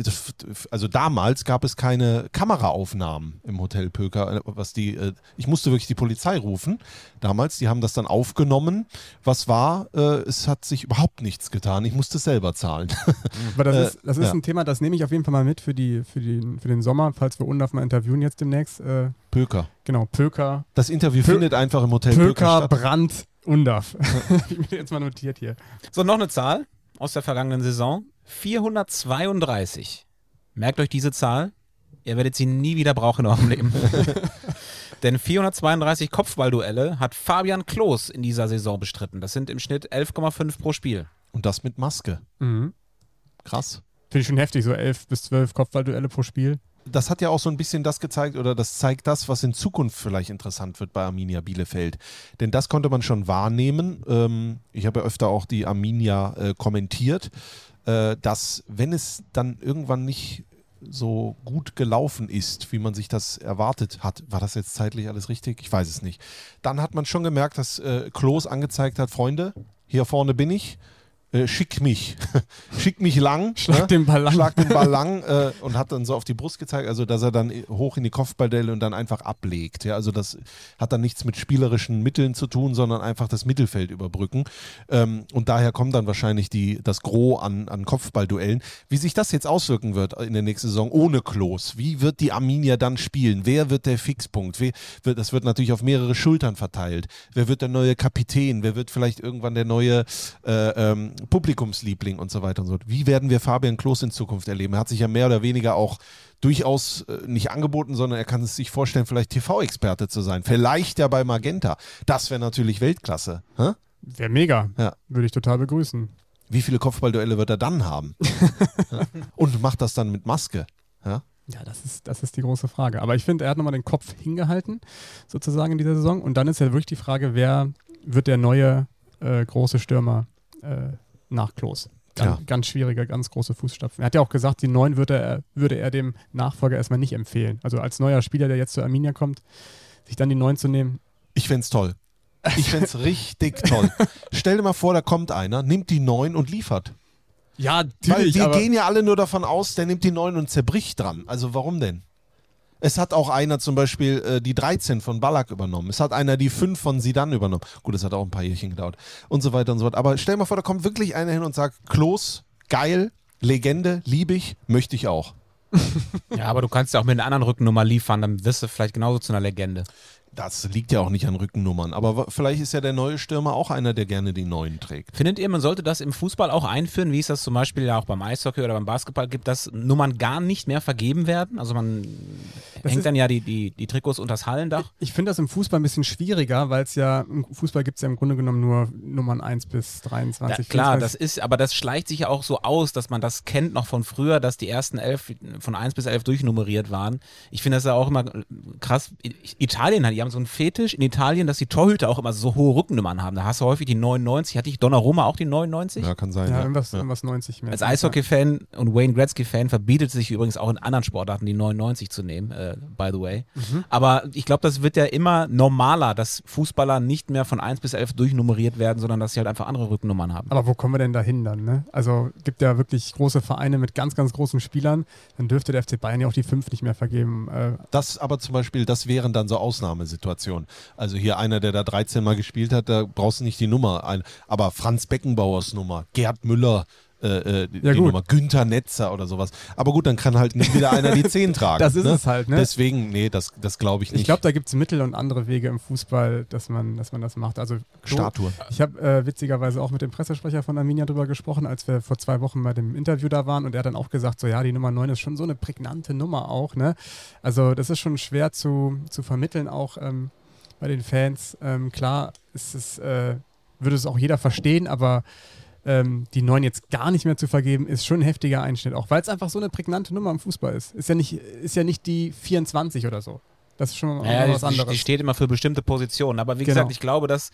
damals gab es keine Kameraaufnahmen im Hotel Pöker, ich musste wirklich die Polizei rufen damals, die haben das dann aufgenommen. Was war? Es hat sich überhaupt nichts getan, ich musste es selber zahlen. Aber das ist ein Thema, das nehme ich auf jeden Fall mal mit für den Sommer, falls wir Undav mal interviewen jetzt demnächst. Pöker. Genau, Pöker. Das Interview findet einfach im Hotel Pöker statt. Brand, Undav. Ich bin jetzt mal notiert hier. So, noch eine Zahl aus der vergangenen Saison. 432. Merkt euch diese Zahl. Ihr werdet sie nie wieder brauchen in eurem Leben. Denn 432 Kopfballduelle hat Fabian Klos in dieser Saison bestritten. Das sind im Schnitt 11,5 pro Spiel. Und das mit Maske. Mhm. Krass. Finde ich schon heftig, so 11 bis 12 Kopfballduelle pro Spiel. Das hat ja auch so ein bisschen das gezeigt, oder das zeigt das, was in Zukunft vielleicht interessant wird bei Arminia Bielefeld. Denn das konnte man schon wahrnehmen. Ich habe ja öfter auch die Arminia kommentiert, dass wenn es dann irgendwann nicht so gut gelaufen ist, wie man sich das erwartet hat. War das jetzt zeitlich alles richtig? Ich weiß es nicht. Dann hat man schon gemerkt, dass Klose angezeigt hat, Freunde, hier vorne bin ich. Schick mich lang. Schlag den Ball lang und hat dann so auf die Brust gezeigt, also dass er dann hoch in die Kopfballdelle und dann einfach ablegt. Ja, also das hat dann nichts mit spielerischen Mitteln zu tun, sondern einfach das Mittelfeld überbrücken. Und daher kommt dann wahrscheinlich das Gros an Kopfballduellen. Wie sich das jetzt auswirken wird in der nächsten Saison ohne Klose, wie wird die Arminia dann spielen? Wer wird der Fixpunkt? Das wird natürlich auf mehrere Schultern verteilt. Wer wird der neue Kapitän? Wer wird vielleicht irgendwann der neue Publikumsliebling und so weiter und so fort. Wie werden wir Fabian Klose in Zukunft erleben? Er hat sich ja mehr oder weniger auch durchaus nicht angeboten, sondern er kann es sich vorstellen, vielleicht TV-Experte zu sein. Vielleicht ja bei Magenta. Das wäre natürlich Weltklasse. Wäre mega. Ja. Würde ich total begrüßen. Wie viele Kopfballduelle wird er dann haben? Und macht das dann mit Maske? Ja? Ja, das ist die große Frage. Aber ich finde, er hat nochmal den Kopf hingehalten, sozusagen in dieser Saison. Und dann ist ja wirklich die Frage, wer wird der neue große Stürmer nach Klose. Ganz schwierige, ganz große Fußstapfen. Er hat ja auch gesagt, die 9 würde er dem Nachfolger erstmal nicht empfehlen. Also als neuer Spieler, der jetzt zur Arminia kommt, sich dann die 9 zu nehmen. Ich fände es toll. Ich fände es richtig toll. Stell dir mal vor, da kommt einer, nimmt die 9 und liefert. Ja, natürlich. Weil wir aber gehen ja alle nur davon aus, der nimmt die 9 und zerbricht dran. Also warum denn? Es hat auch einer zum Beispiel die 13 von Ballack übernommen. Es hat einer die 5 von Zidane übernommen. Gut, das hat auch ein paar Jährchen gedauert. Und so weiter und so fort. Aber stell dir mal vor, da kommt wirklich einer hin und sagt, Klose, geil, Legende, liebe ich, möchte ich auch. Ja, aber du kannst ja auch mit einer anderen Rückennummer liefern, dann wirst du vielleicht genauso zu einer Legende. Das liegt ja auch nicht an Rückennummern. Aber vielleicht ist ja der neue Stürmer auch einer, der gerne die 9 trägt. Findet ihr, man sollte das im Fußball auch einführen, wie es das zum Beispiel ja auch beim Eishockey oder beim Basketball gibt, dass Nummern gar nicht mehr vergeben werden? Also man hängt dann ja die Trikots unters Hallendach. Ich finde das im Fußball ein bisschen schwieriger, weil es ja, im Fußball gibt es ja im Grunde genommen nur Nummern 1 bis 23. Ja, klar, aber das schleicht sich ja auch so aus, dass man das kennt noch von früher, dass die ersten 11 von 1 bis 11 durchnummeriert waren. Ich finde das ja auch immer krass. Italien die haben so einen Fetisch in Italien, dass die Torhüter auch immer so hohe Rückennummern haben. Da hast du häufig die 99. Hatte ich Donnarumma auch die 99? Ja, kann sein. Ja, irgendwas 90 mehr. Als Eishockey-Fan und Wayne Gretzky-Fan verbietet sich übrigens auch in anderen Sportarten die 99 zu nehmen, by the way. Aber ich glaube, das wird ja immer normaler, dass Fußballer nicht mehr von 1 bis 11 durchnummeriert werden, sondern dass sie halt einfach andere Rückennummern haben. Aber wo kommen wir denn dahin dann? Ne? Also gibt ja wirklich große Vereine mit ganz, ganz großen Spielern. Dann dürfte der FC Bayern ja auch die 5 nicht mehr vergeben. Das aber zum Beispiel, das wären dann so Ausnahmesituationen. Also hier einer, der da 13 Mal gespielt hat, da brauchst du nicht die Nummer ein. Aber Franz Beckenbauers Nummer, Gerd Müller, die Nummer, Günther Netzer oder sowas. Aber gut, dann kann halt nicht wieder einer die 10 tragen. Das ist es halt, ne? Deswegen, nee, das glaube ich nicht. Ich glaube, da gibt es Mittel und andere Wege im Fußball, dass man das macht. Also Statue. Ich habe witzigerweise auch mit dem Pressesprecher von Arminia drüber gesprochen, als wir vor 2 Wochen bei dem Interview da waren, und er hat dann auch gesagt, so ja, die Nummer 9 ist schon so eine prägnante Nummer auch, ne? Also das ist schon schwer zu vermitteln auch bei den Fans. Klar, würde es auch jeder verstehen, aber die 9 jetzt gar nicht mehr zu vergeben, ist schon ein heftiger Einschnitt, auch weil es einfach so eine prägnante Nummer im Fußball ist. Ist ja nicht die 24 oder so. Das ist schon was anderes. Die steht immer für bestimmte Positionen, aber wie gesagt, ich glaube, dass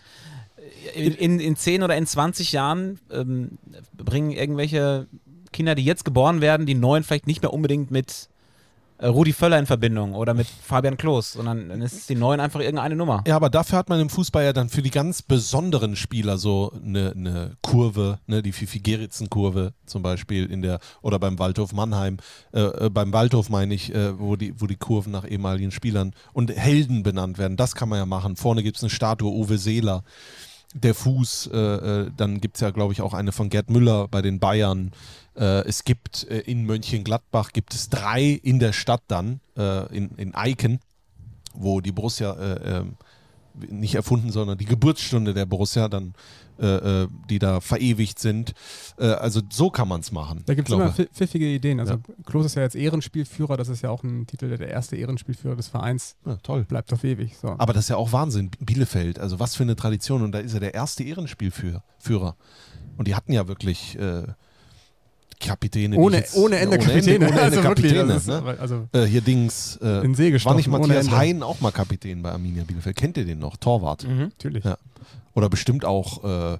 in 10 oder in 20 Jahren bringen irgendwelche Kinder, die jetzt geboren werden, die 9 vielleicht nicht mehr unbedingt mit Rudi Völler in Verbindung oder mit Fabian Klose, sondern dann ist die 9 einfach irgendeine Nummer. Ja, aber dafür hat man im Fußball ja dann für die ganz besonderen Spieler so eine Kurve, ne, die Fifi-Geritzen-Kurve zum Beispiel oder beim Waldhof Mannheim, beim Waldhof meine ich, wo die Kurven nach ehemaligen Spielern und Helden benannt werden. Das kann man ja machen. Vorne gibt es eine Statue, Uwe Seeler. Der Fuß, dann gibt es ja, glaube ich, auch eine von Gerd Müller bei den Bayern. Es gibt in Mönchengladbach 3 in der Stadt dann, in Eiken, wo die Borussia nicht erfunden, sondern die Geburtsstunde der Borussia dann, die da verewigt sind. Also so kann man es machen. Da gibt es immer pfiffige Ideen. Also Klose ist ja jetzt Ehrenspielführer, das ist ja auch ein Titel, der erste Ehrenspielführer des Vereins. Ja, toll. Bleibt auf ewig. So. Aber das ist ja auch Wahnsinn. Bielefeld, also was für eine Tradition. Und da ist er der erste Ehrenspielführer. Und die hatten ja wirklich Kapitäne. Ohne Ende Kapitäne. Ohne Ende Kapitäne. Ist, ne? Also hier Dings. in See gestochen, war nicht Matthias Hein auch mal Kapitän bei Arminia Bielefeld? Kennt ihr den noch? Torwart. Natürlich. Ja. Oder bestimmt auch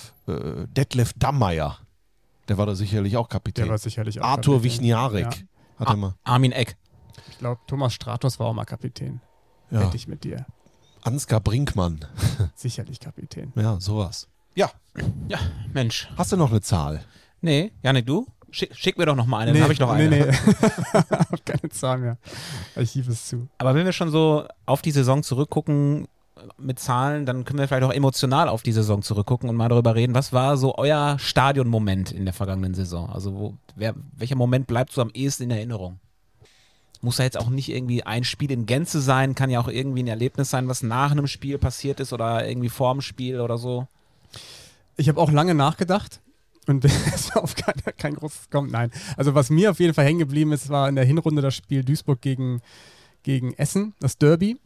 Detlef Dammeier. Der war da sicherlich auch Kapitän. Der war sicherlich auch Arthur Kapitän. Wichniarek. Ja. Hat er mal. Armin Eck. Ich glaube, Thomas Stratos war auch mal Kapitän. Ja. Wette ich mit dir. Ansgar Brinkmann. Sicherlich Kapitän. Ja, sowas. Ja, Ja, Mensch. hast du noch eine Zahl? Nee, Janik, du? Schick mir doch noch mal eine, dann habe ich noch eine. Nee. Hab keine Zahl mehr. Archiv ist zu. Aber wenn wir schon so auf die Saison zurückgucken mit Zahlen, dann können wir vielleicht auch emotional auf die Saison zurückgucken und mal darüber reden, was war so euer Stadionmoment in der vergangenen Saison? Also welcher Moment bleibt so am ehesten in Erinnerung? Muss ja jetzt auch nicht irgendwie ein Spiel in Gänze sein, kann ja auch irgendwie ein Erlebnis sein, was nach einem Spiel passiert ist oder irgendwie vor dem Spiel oder so. Ich habe auch lange nachgedacht und es war auf kein großes Kommen. Nein. Also was mir auf jeden Fall hängen geblieben ist, war in der Hinrunde das Spiel Duisburg gegen Essen, das Derby.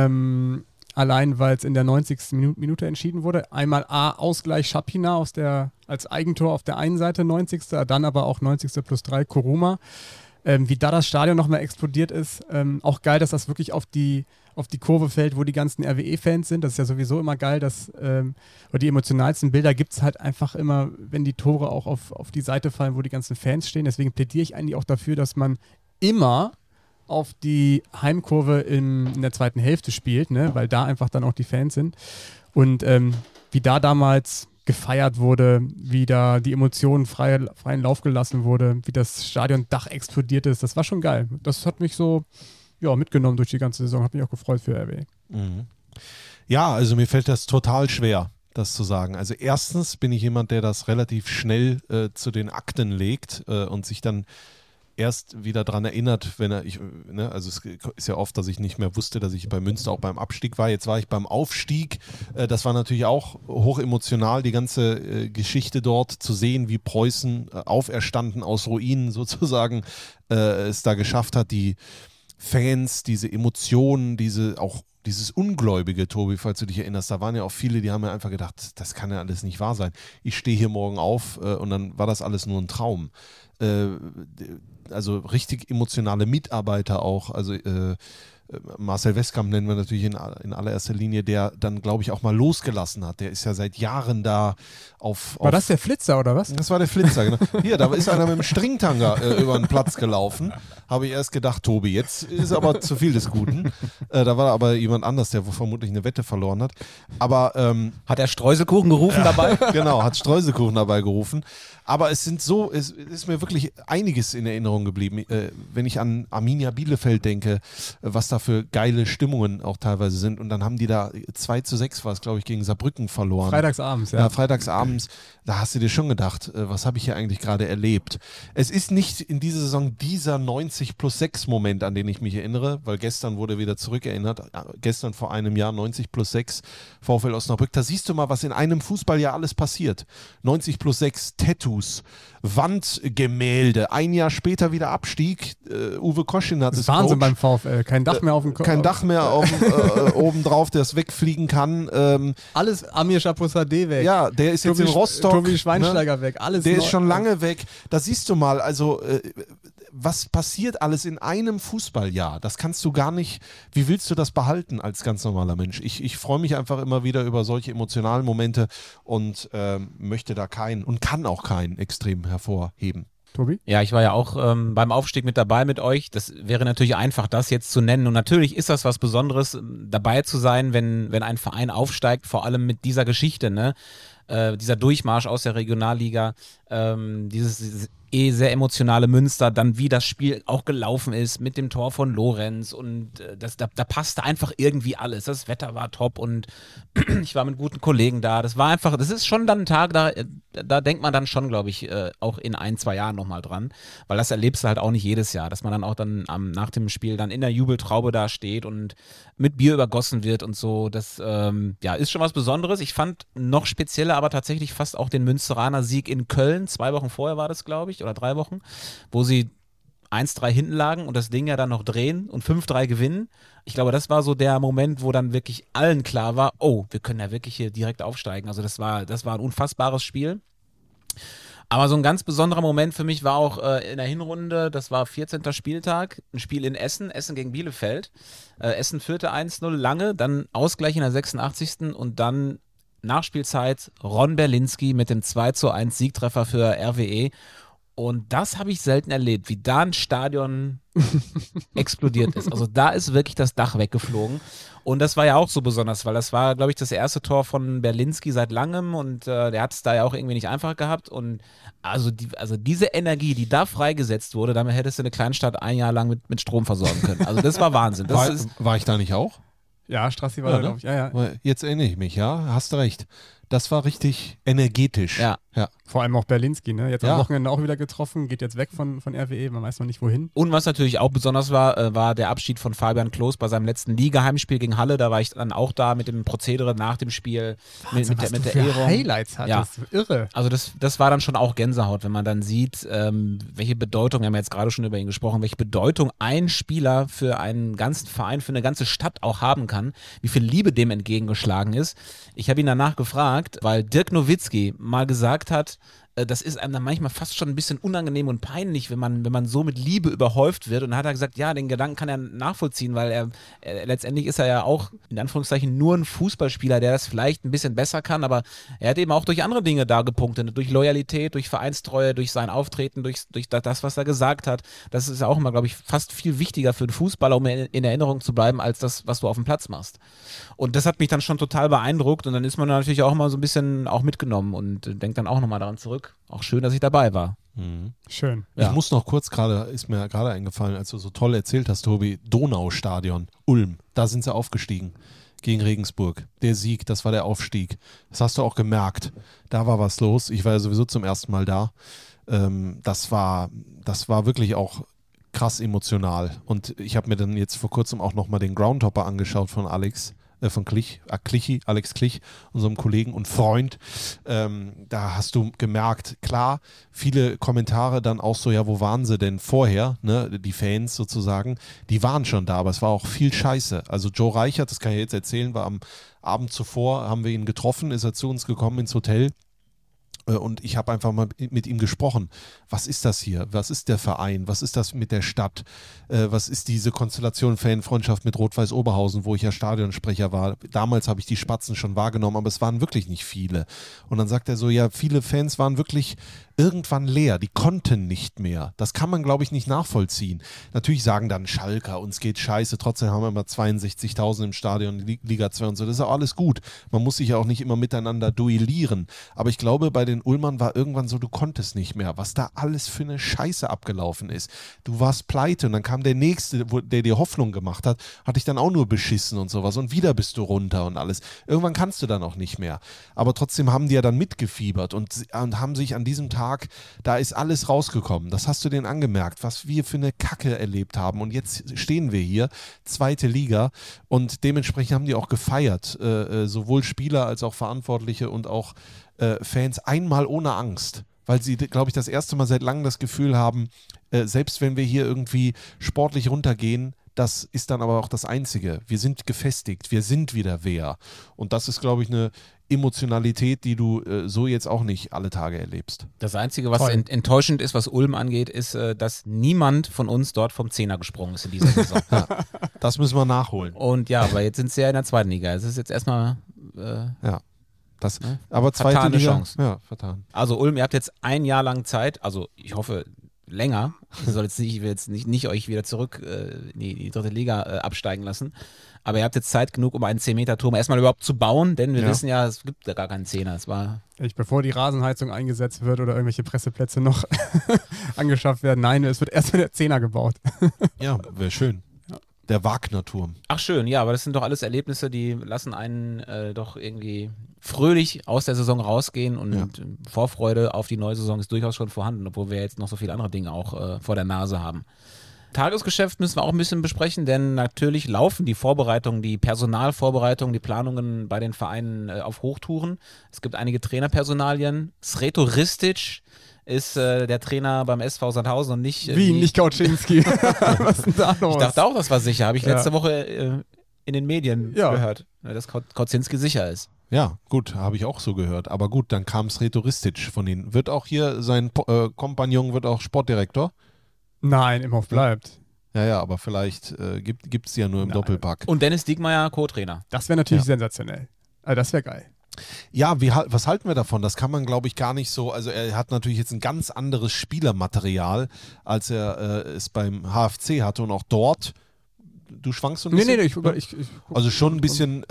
Allein, weil es in der 90. Minute entschieden wurde. Einmal Ausgleich Schapina als Eigentor auf der einen Seite 90. Dann aber auch 90. plus 3 Kuruma. Wie da das Stadion nochmal explodiert ist. Auch geil, dass das wirklich auf die Kurve fällt, wo die ganzen RWE-Fans sind. Das ist ja sowieso immer geil, oder die emotionalsten Bilder gibt es halt einfach immer, wenn die Tore auch auf die Seite fallen, wo die ganzen Fans stehen. Deswegen plädiere ich eigentlich auch dafür, dass man immer auf die Heimkurve in der zweiten Hälfte spielt, ne? Weil da einfach dann auch die Fans sind. Und wie da damals gefeiert wurde, wie da die Emotionen freien Lauf gelassen wurde, wie das Stadiondach explodiert ist, das war schon geil. Das hat mich so mitgenommen durch die ganze Saison, hat mich auch gefreut für RW. Mhm. Ja, also mir fällt das total schwer, das zu sagen. Also erstens bin ich jemand, der das relativ schnell zu den Akten legt und sich dann erst wieder daran erinnert, also es ist ja oft, dass ich nicht mehr wusste, dass ich bei Münster auch beim Abstieg war. Jetzt war ich beim Aufstieg. Das war natürlich auch hochemotional, die ganze Geschichte dort zu sehen, wie Preußen auferstanden aus Ruinen sozusagen es da geschafft hat, die Fans, diese Emotionen, dieses Ungläubige, Tobi, falls du dich erinnerst, da waren ja auch viele, die haben ja einfach gedacht, das kann ja alles nicht wahr sein. Ich stehe hier morgen auf und dann war das alles nur ein Traum. Also richtig emotionale Mitarbeiter auch, also Marcel Westkamp nennen wir natürlich in allererster Linie, der dann, glaube ich, auch mal losgelassen hat. Der ist ja seit Jahren da War das der Flitzer oder was? Das war der Flitzer, genau. Hier, da ist einer mit dem Stringtanger über den Platz gelaufen. Habe ich erst gedacht, Tobi, jetzt ist aber zu viel des Guten. Da war aber jemand anders, der vermutlich eine Wette verloren hat. Aber hat er Streuselkuchen gerufen dabei? Genau, hat Streuselkuchen dabei gerufen. Aber es ist mir wirklich einiges in Erinnerung geblieben. Wenn ich an Arminia Bielefeld denke, was da für geile Stimmungen auch teilweise sind. Und dann haben die da 2:6 war es, glaube ich, gegen Saarbrücken verloren. Freitagsabends, ja. Ja, freitagsabends. Da hast du dir schon gedacht, was habe ich hier eigentlich gerade erlebt? Es ist nicht in dieser Saison dieser 90+6 Moment, an den ich mich erinnere, weil gestern wurde wieder zurückerinnert. Gestern vor einem Jahr 90+6 VfL Osnabrück. Da siehst du mal, was in einem Fußballjahr alles passiert. 90+6 Tattoos, Wandgemälde, ein Jahr später wieder Abstieg. Uwe Koschin hat es Wahnsinn beim VfL. Kein Dach mehr auf dem Kopf. Kein Dach mehr oben drauf, der es wegfliegen kann. Alles Amir Chaposadeh weg. Ja, der ist jetzt in Rostock. Tobi Schweinsteiger weg. Alles der ist schon lange weg. Da siehst du mal, also was passiert alles in einem Fußballjahr? Das kannst du gar nicht, wie willst du das behalten als ganz normaler Mensch? Ich freue mich einfach immer wieder über solche emotionalen Momente und möchte da kann auch keinen extrem hervorheben. Tobi? Ja, ich war ja auch beim Aufstieg mit dabei mit euch. Das wäre natürlich einfach, das jetzt zu nennen. Und natürlich ist das was Besonderes, dabei zu sein, wenn ein Verein aufsteigt, vor allem mit dieser Geschichte, ne? Dieser Durchmarsch aus der Regionalliga, dieses sehr emotionale Münster, dann wie das Spiel auch gelaufen ist mit dem Tor von Lorenz und da passte einfach irgendwie alles. Das Wetter war top und ich war mit guten Kollegen da. Das ist schon dann ein Tag, da denkt man dann schon, glaube ich, auch in 1-2 Jahren nochmal dran, weil das erlebst du halt auch nicht jedes Jahr, dass man dann auch dann nach dem Spiel dann in der Jubeltraube da steht und mit Bier übergossen wird und so. Das ist schon was Besonderes. Ich fand noch spezieller aber tatsächlich fast auch den Münsteraner Sieg in Köln. 2 Wochen vorher war das, glaube ich, oder 3 Wochen, wo sie 1-3 hinten lagen und das Ding ja dann noch drehen und 5-3 gewinnen. Ich glaube, das war so der Moment, wo dann wirklich allen klar war, oh, wir können ja wirklich hier direkt aufsteigen. Also das war ein unfassbares Spiel. Aber so ein ganz besonderer Moment für mich war auch in der Hinrunde, das war 14. Spieltag, ein Spiel in Essen gegen Bielefeld. Essen führte 1-0 lange, dann Ausgleich in der 86. und dann Nachspielzeit Ron Berlinski mit dem 2:1 Siegtreffer für RWE. Und das habe ich selten erlebt, wie da ein Stadion explodiert ist. Also da ist wirklich das Dach weggeflogen. Und das war ja auch so besonders, weil das war, glaube ich, das erste Tor von Berlinski seit langem und der hat es da ja auch irgendwie nicht einfach gehabt. Und also diese Energie, die da freigesetzt wurde, damit hättest du eine Kleinstadt ein Jahr lang mit Strom versorgen können. Also das war Wahnsinn. War ich da nicht auch? Ja, Strassi war da, ne? glaube ich. Ja. Jetzt erinnere ich mich, ja, hast du recht. Das war richtig energetisch. Ja. Vor allem auch Berlinski, ne? Jetzt Ja. am Wochenende auch wieder getroffen, geht jetzt weg von RWE, man weiß noch nicht wohin. Und was natürlich auch besonders war, war der Abschied von Fabian Klos bei seinem letzten Liga-Heimspiel gegen Halle. Da war ich dann auch da mit dem Prozedere nach dem Spiel, mit der für Ehrung. Highlights hattest, irre. Also das war dann schon auch Gänsehaut, wenn man dann sieht, welche Bedeutung, wir haben ja jetzt gerade schon über ihn gesprochen, welche Bedeutung ein Spieler für einen ganzen Verein, für eine ganze Stadt auch haben kann, wie viel Liebe dem entgegengeschlagen ist. Ich habe ihn danach gefragt, weil Dirk Nowitzki mal gesagt hat, das ist einem dann manchmal fast schon ein bisschen unangenehm und peinlich, wenn man so mit Liebe überhäuft wird. Und dann hat er gesagt, ja, den Gedanken kann er nachvollziehen, weil er letztendlich ist er ja auch in Anführungszeichen nur ein Fußballspieler, der das vielleicht ein bisschen besser kann, aber er hat eben auch durch andere Dinge da gepunktet, durch Loyalität, durch Vereinstreue, durch sein Auftreten, durch das, was er gesagt hat. Das ist ja auch immer, glaube ich, fast viel wichtiger für einen Fußballer, um in Erinnerung zu bleiben, als das, was du auf dem Platz machst. Und das hat mich dann schon total beeindruckt und dann ist man natürlich auch immer so ein bisschen auch mitgenommen und denkt dann auch nochmal daran zurück. Auch schön, dass ich dabei war. Schön. Ich muss noch kurz ist mir gerade eingefallen, als du so toll erzählt hast, Tobi, Donaustadion, Ulm, da sind sie aufgestiegen gegen Regensburg. Der Sieg, das war der Aufstieg. Das hast du auch gemerkt. Da war was los. Ich war ja sowieso zum ersten Mal da. Das war wirklich auch krass emotional. Und ich habe mir dann jetzt vor kurzem auch nochmal den Groundhopper angeschaut von Alex Klich, unserem Kollegen und Freund. Da hast du gemerkt, klar, viele Kommentare dann auch so, ja, wo waren sie denn vorher, ne, die Fans sozusagen, die waren schon da, aber es war auch viel Scheiße. Also Joe Reichert, das kann ich jetzt erzählen, war am Abend zuvor, haben wir ihn getroffen, ist er zu uns gekommen ins Hotel. Und ich habe einfach mal mit ihm gesprochen. Was ist das hier? Was ist der Verein? Was ist das mit der Stadt? Was ist diese Konstellation Fanfreundschaft mit Rot-Weiß Oberhausen, wo ich ja Stadionsprecher war? Damals habe ich die Spatzen schon wahrgenommen, aber es waren wirklich nicht viele. Und dann sagt er so, ja, viele Fans waren wirklich irgendwann leer. Die konnten nicht mehr. Das kann man, glaube ich, nicht nachvollziehen. Natürlich sagen dann Schalker, uns geht scheiße. Trotzdem haben wir immer 62.000 im Stadion, Liga 2 und so. Das ist auch alles gut. Man muss sich ja auch nicht immer miteinander duellieren. Aber ich glaube, bei den Ulmern war irgendwann so, du konntest nicht mehr. Was da alles für eine Scheiße abgelaufen ist. Du warst pleite und dann kam der Nächste, der dir Hoffnung gemacht hat, hat dich dann auch nur beschissen und sowas. Und wieder bist du runter und alles. Irgendwann kannst du dann auch nicht mehr. Aber trotzdem haben die ja dann mitgefiebert und haben sich an diesem Tag, da ist alles rausgekommen. Das hast du denen angemerkt, was wir für eine Kacke erlebt haben. Und jetzt stehen wir hier, zweite Liga, und dementsprechend haben die auch gefeiert. Sowohl Spieler als auch Verantwortliche und auch Fans, einmal ohne Angst. Weil sie, glaube ich, das erste Mal seit langem das Gefühl haben, selbst wenn wir hier irgendwie sportlich runtergehen, das ist dann aber auch das Einzige. Wir sind gefestigt, wir sind wieder wer. Und das ist, glaube ich, eine Emotionalität, die du so jetzt auch nicht alle Tage erlebst. Das Einzige, was enttäuschend ist, was Ulm angeht, ist, dass niemand von uns dort vom Zehner gesprungen ist in dieser Saison. Ja, das müssen wir nachholen. Und ja, aber jetzt sind sie ja in der zweiten Liga. Es ist jetzt erstmal aber zweite vertane Liga, Chance. Ja, vertan. Also Ulm, ihr habt jetzt ein Jahr lang Zeit, also ich hoffe länger. Ich will jetzt nicht euch wieder zurück in die dritte Liga absteigen lassen. Aber ihr habt jetzt Zeit genug, um einen 10-Meter-Turm erstmal überhaupt zu bauen, denn wir wissen ja, es gibt ja gar keinen Zehner. Bevor die Rasenheizung eingesetzt wird oder irgendwelche Presseplätze noch angeschafft werden, nein, es wird erstmal der Zehner gebaut. Ja, wäre schön. Der Wagner-Turm. Ach schön, ja, aber das sind doch alles Erlebnisse, die lassen einen doch irgendwie fröhlich aus der Saison rausgehen und Vorfreude auf die neue Saison ist durchaus schon vorhanden, obwohl wir jetzt noch so viele andere Dinge auch vor der Nase haben. Tagesgeschäft müssen wir auch ein bisschen besprechen, denn natürlich laufen die Vorbereitungen, die Personalvorbereitungen, die Planungen bei den Vereinen auf Hochtouren. Es gibt einige Trainerpersonalien. Sreto Ristic ist der Trainer beim SV Sandhausen und nicht... nicht Kauczynski. Was ist denn da los? Ich dachte auch, das war sicher. Habe ich letzte Woche in den Medien gehört, dass Kauczynski sicher ist. Ja, gut, habe ich auch so gehört. Aber gut, dann kam Sreto Ristic von ihnen. Wird auch hier sein Kompagnon, wird auch Sportdirektor? Nein, Imhoff bleibt. Ja, aber vielleicht gibt es ja nur im Doppelpack. Und Dennis Diekmeyer, Co-Trainer. Das wäre natürlich sensationell. Also das wäre geil. Ja, was halten wir davon? Das kann man, glaube ich, gar nicht so. Also er hat natürlich jetzt ein ganz anderes Spielermaterial, als er es beim HFC hatte und auch dort. Du schwankst so ein bisschen? Nee, ich also schon ein bisschen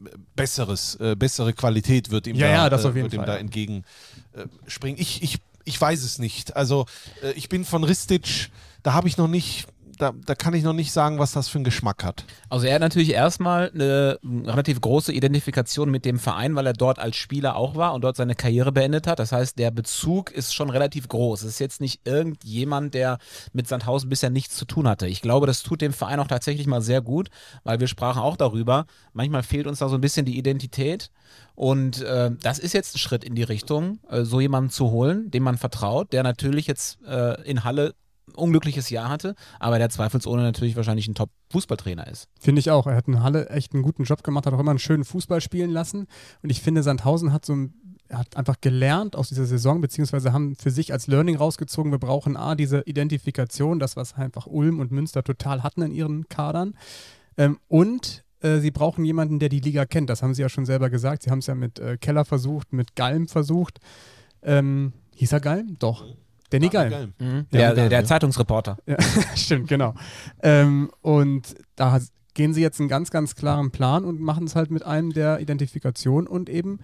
bessere Qualität wird ihm das auf jeden Fall. Da entgegenspringen. Ich weiß es nicht. Also ich bin von Ristic, da habe ich noch nicht. Da kann ich noch nicht sagen, was das für einen Geschmack hat. Also er hat natürlich erstmal eine relativ große Identifikation mit dem Verein, weil er dort als Spieler auch war und dort seine Karriere beendet hat. Das heißt, der Bezug ist schon relativ groß. Es ist jetzt nicht irgendjemand, der mit Sandhausen bisher nichts zu tun hatte. Ich glaube, das tut dem Verein auch tatsächlich mal sehr gut, weil wir sprachen auch darüber. Manchmal fehlt uns da so ein bisschen die Identität. Und das ist jetzt ein Schritt in die Richtung, so jemanden zu holen, dem man vertraut, der natürlich jetzt in Halle unglückliches Jahr hatte, aber der zweifelsohne natürlich wahrscheinlich ein Top-Fußballtrainer ist. Finde ich auch. Er hat in Halle echt einen guten Job gemacht, hat auch immer einen schönen Fußball spielen lassen. Und ich finde, Sandhausen hat einfach gelernt aus dieser Saison, beziehungsweise haben für sich als Learning rausgezogen, wir brauchen diese Identifikation, das, was einfach Ulm und Münster total hatten in ihren Kadern. Und sie brauchen jemanden, der die Liga kennt. Das haben sie ja schon selber gesagt. Sie haben es ja mit Keller versucht, mit Galm versucht. Hieß er Galm? Doch. Danny Galm. Der Zeitungsreporter. Ja, stimmt, genau. Und da gehen sie jetzt einen ganz, ganz klaren Plan und machen es halt mit einem, der Identifikation und eben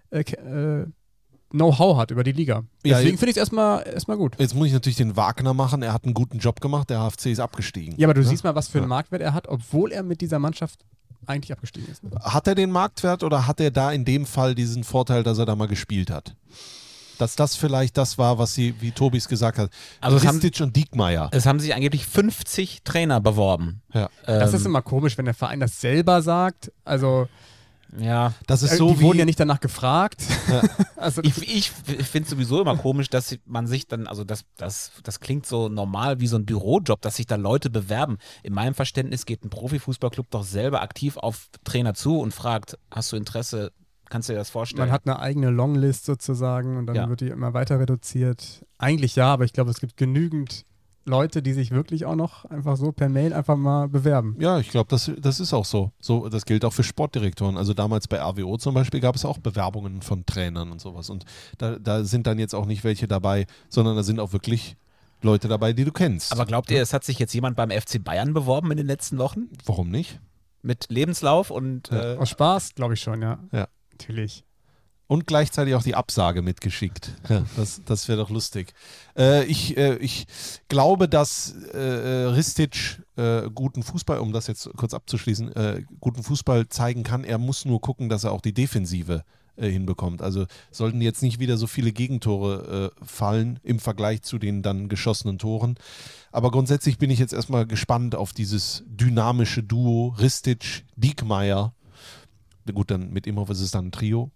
Know-how hat über die Liga. Deswegen finde ich es erstmal gut. Jetzt muss ich natürlich den Wagner machen. Er hat einen guten Job gemacht. Der HFC ist abgestiegen. Ja, aber du siehst mal, was für einen Marktwert er hat, obwohl er mit dieser Mannschaft eigentlich abgestiegen ist. Hat er den Marktwert oder hat er da in dem Fall diesen Vorteil, dass er da mal gespielt hat? Dass das vielleicht das war, was wie Tobi es gesagt hat. Also Ristic und Diekmeyer. Es haben sich angeblich 50 Trainer beworben. Ja. Das ist immer komisch, wenn der Verein das selber sagt. Also ja, das ist so die wurden ja nicht danach gefragt. Ja. Also ich finde es sowieso immer komisch, dass man sich dann, also das klingt so normal wie so ein Bürojob, dass sich da Leute bewerben. In meinem Verständnis geht ein Profifußballclub doch selber aktiv auf Trainer zu und fragt, hast du Interesse? Kannst du dir das vorstellen? Man hat eine eigene Longlist sozusagen und dann wird die immer weiter reduziert. Eigentlich ja, aber ich glaube, es gibt genügend Leute, die sich wirklich auch noch einfach so per Mail einfach mal bewerben. Ja, ich glaube, das ist auch so. Das gilt auch für Sportdirektoren. Also damals bei RWO zum Beispiel gab es auch Bewerbungen von Trainern und sowas. Und da sind dann jetzt auch nicht welche dabei, sondern da sind auch wirklich Leute dabei, die du kennst. Aber glaubt ihr, es hat sich jetzt jemand beim FC Bayern beworben in den letzten Wochen? Warum nicht? Mit Lebenslauf und... Aus Spaß, glaube ich schon, ja. Ja. Natürlich. Und gleichzeitig auch die Absage mitgeschickt. Ja, das wäre doch lustig. Ich glaube, dass Ristic guten Fußball, um das jetzt kurz abzuschließen, guten Fußball zeigen kann. Er muss nur gucken, dass er auch die Defensive hinbekommt. Also sollten jetzt nicht wieder so viele Gegentore fallen im Vergleich zu den dann geschossenen Toren. Aber grundsätzlich bin ich jetzt erstmal gespannt auf dieses dynamische Duo Ristic-Diekmeyer. Gut, dann mit Imhoff ist es dann ein Trio.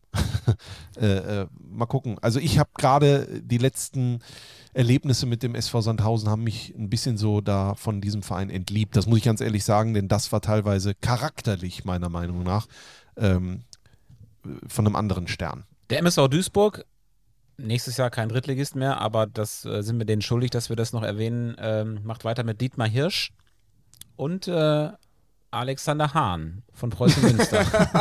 Mal gucken. Also ich habe gerade die letzten Erlebnisse mit dem SV Sandhausen haben mich ein bisschen so da von diesem Verein entliebt. Das muss ich ganz ehrlich sagen, denn das war teilweise charakterlich meiner Meinung nach von einem anderen Stern. Der MSV Duisburg, nächstes Jahr kein Drittligist mehr, aber das sind wir denen schuldig, dass wir das noch erwähnen, macht weiter mit Dietmar Hirsch und Alexander Hahn von Preußen Münster.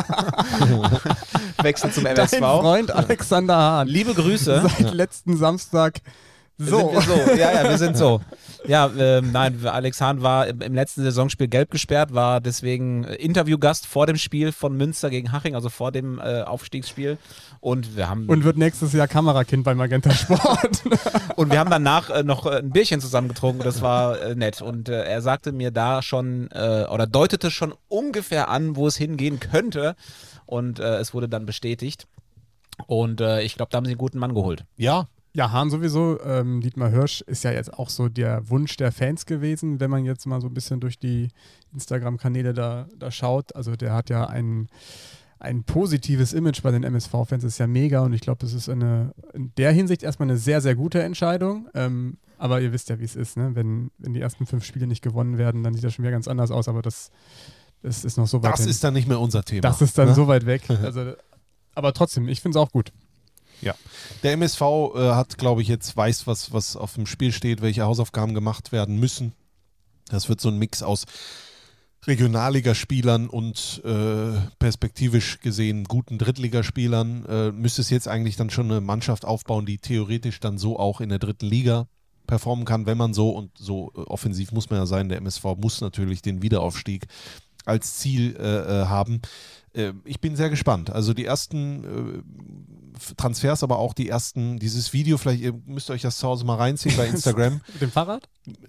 Wechselt zum MSV. Dein Freund Alexander Hahn. Liebe Grüße. Seit letzten Samstag so. Sind wir so. Ja, wir sind so. Ja, nein, Alex Hahn war im letzten Saisonspiel gelb gesperrt, war deswegen Interviewgast vor dem Spiel von Münster gegen Haching, also vor dem Aufstiegsspiel. Und wird nächstes Jahr Kamerakind bei Magenta Sport. Und wir haben danach noch ein Bierchen zusammen getrunken, das war nett. Und er sagte mir da schon, oder deutete schon ungefähr an, wo es hingehen könnte. Und es wurde dann bestätigt. Und ich glaube, da haben sie einen guten Mann geholt. Ja. Ja, Hahn sowieso. Dietmar Hirsch ist ja jetzt auch so der Wunsch der Fans gewesen, wenn man jetzt mal so ein bisschen durch die Instagram-Kanäle da schaut. Also der hat ja ein positives Image bei den MSV-Fans, das ist ja mega und ich glaube, das ist in der Hinsicht erstmal eine sehr, sehr gute Entscheidung. Aber ihr wisst ja, wie es ist, ne? Wenn die ersten 5 Spiele nicht gewonnen werden, dann sieht das schon wieder ganz anders aus, aber das ist noch so weit weg. Das ist dann nicht mehr unser Thema. Das ist dann so weit weg. Also, aber trotzdem, ich finde es auch gut. Ja, der MSV hat, glaube ich, jetzt weiß, was auf dem Spiel steht, welche Hausaufgaben gemacht werden müssen. Das wird so ein Mix aus Regionalligaspielern und perspektivisch gesehen guten Drittligaspielern müsste es jetzt eigentlich dann schon eine Mannschaft aufbauen, die theoretisch dann so auch in der dritten Liga performen kann, wenn man so, und so offensiv muss man ja sein, der MSV muss natürlich den Wiederaufstieg als Ziel haben. Ich bin sehr gespannt. Also die ersten Transfers, aber auch dieses Video, vielleicht ihr müsst euch das zu Hause mal reinziehen bei Instagram. Mit dem Fahrrad?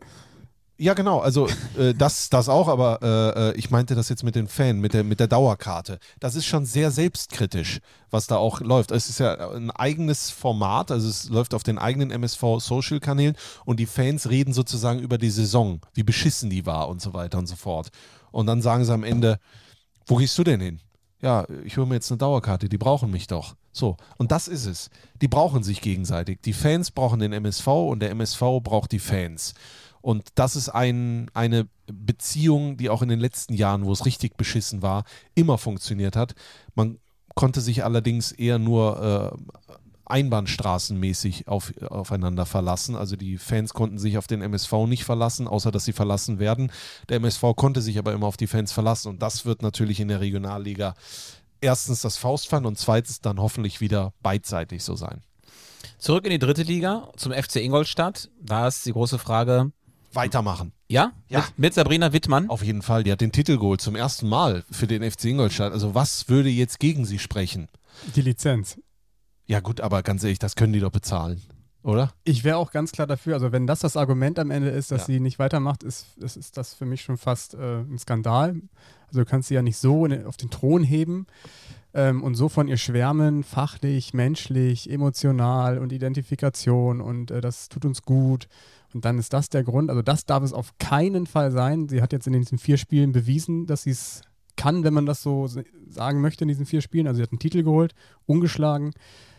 Ja, genau, also das auch, aber ich meinte das jetzt mit den Fans, mit der Dauerkarte. Das ist schon sehr selbstkritisch, was da auch läuft. Es ist ja ein eigenes Format, also es läuft auf den eigenen MSV-Social-Kanälen und die Fans reden sozusagen über die Saison, wie beschissen die war und so weiter und so fort. Und dann sagen sie am Ende, wo gehst du denn hin? Ja, ich hole mir jetzt eine Dauerkarte, die brauchen mich doch. So, und das ist es. Die brauchen sich gegenseitig. Die Fans brauchen den MSV und der MSV braucht die Fans. Und das ist eine Beziehung, die auch in den letzten Jahren, wo es richtig beschissen war, immer funktioniert hat. Man konnte sich allerdings eher nur einbahnstraßenmäßig aufeinander verlassen. Also die Fans konnten sich auf den MSV nicht verlassen, außer dass sie verlassen werden. Der MSV konnte sich aber immer auf die Fans verlassen und das wird natürlich in der Regionalliga erstens das Faustpfand und zweitens dann hoffentlich wieder beidseitig so sein. Zurück in die dritte Liga, zum FC Ingolstadt. Da ist die große Frage. Weitermachen. Ja? Ja. Mit Sabrina Wittmann? Auf jeden Fall. Die hat den Titel geholt zum ersten Mal für den FC Ingolstadt. Also was würde jetzt gegen sie sprechen? Die Lizenz. Ja gut, aber ganz ehrlich, das können die doch bezahlen, oder? Ich wäre auch ganz klar dafür, also wenn das Argument am Ende ist, dass Ja. sie nicht weitermacht, ist das für mich schon fast ein Skandal. Also du kannst sie ja nicht so auf den Thron heben und so von ihr schwärmen, fachlich, menschlich, emotional und Identifikation und das tut uns gut. Und dann ist das der Grund, also das darf es auf keinen Fall sein. Sie hat jetzt in diesen 4 Spielen bewiesen, dass sie es kann, wenn man das so sagen möchte in diesen 4 Spielen. Also sie hat einen Titel geholt, ungeschlagen.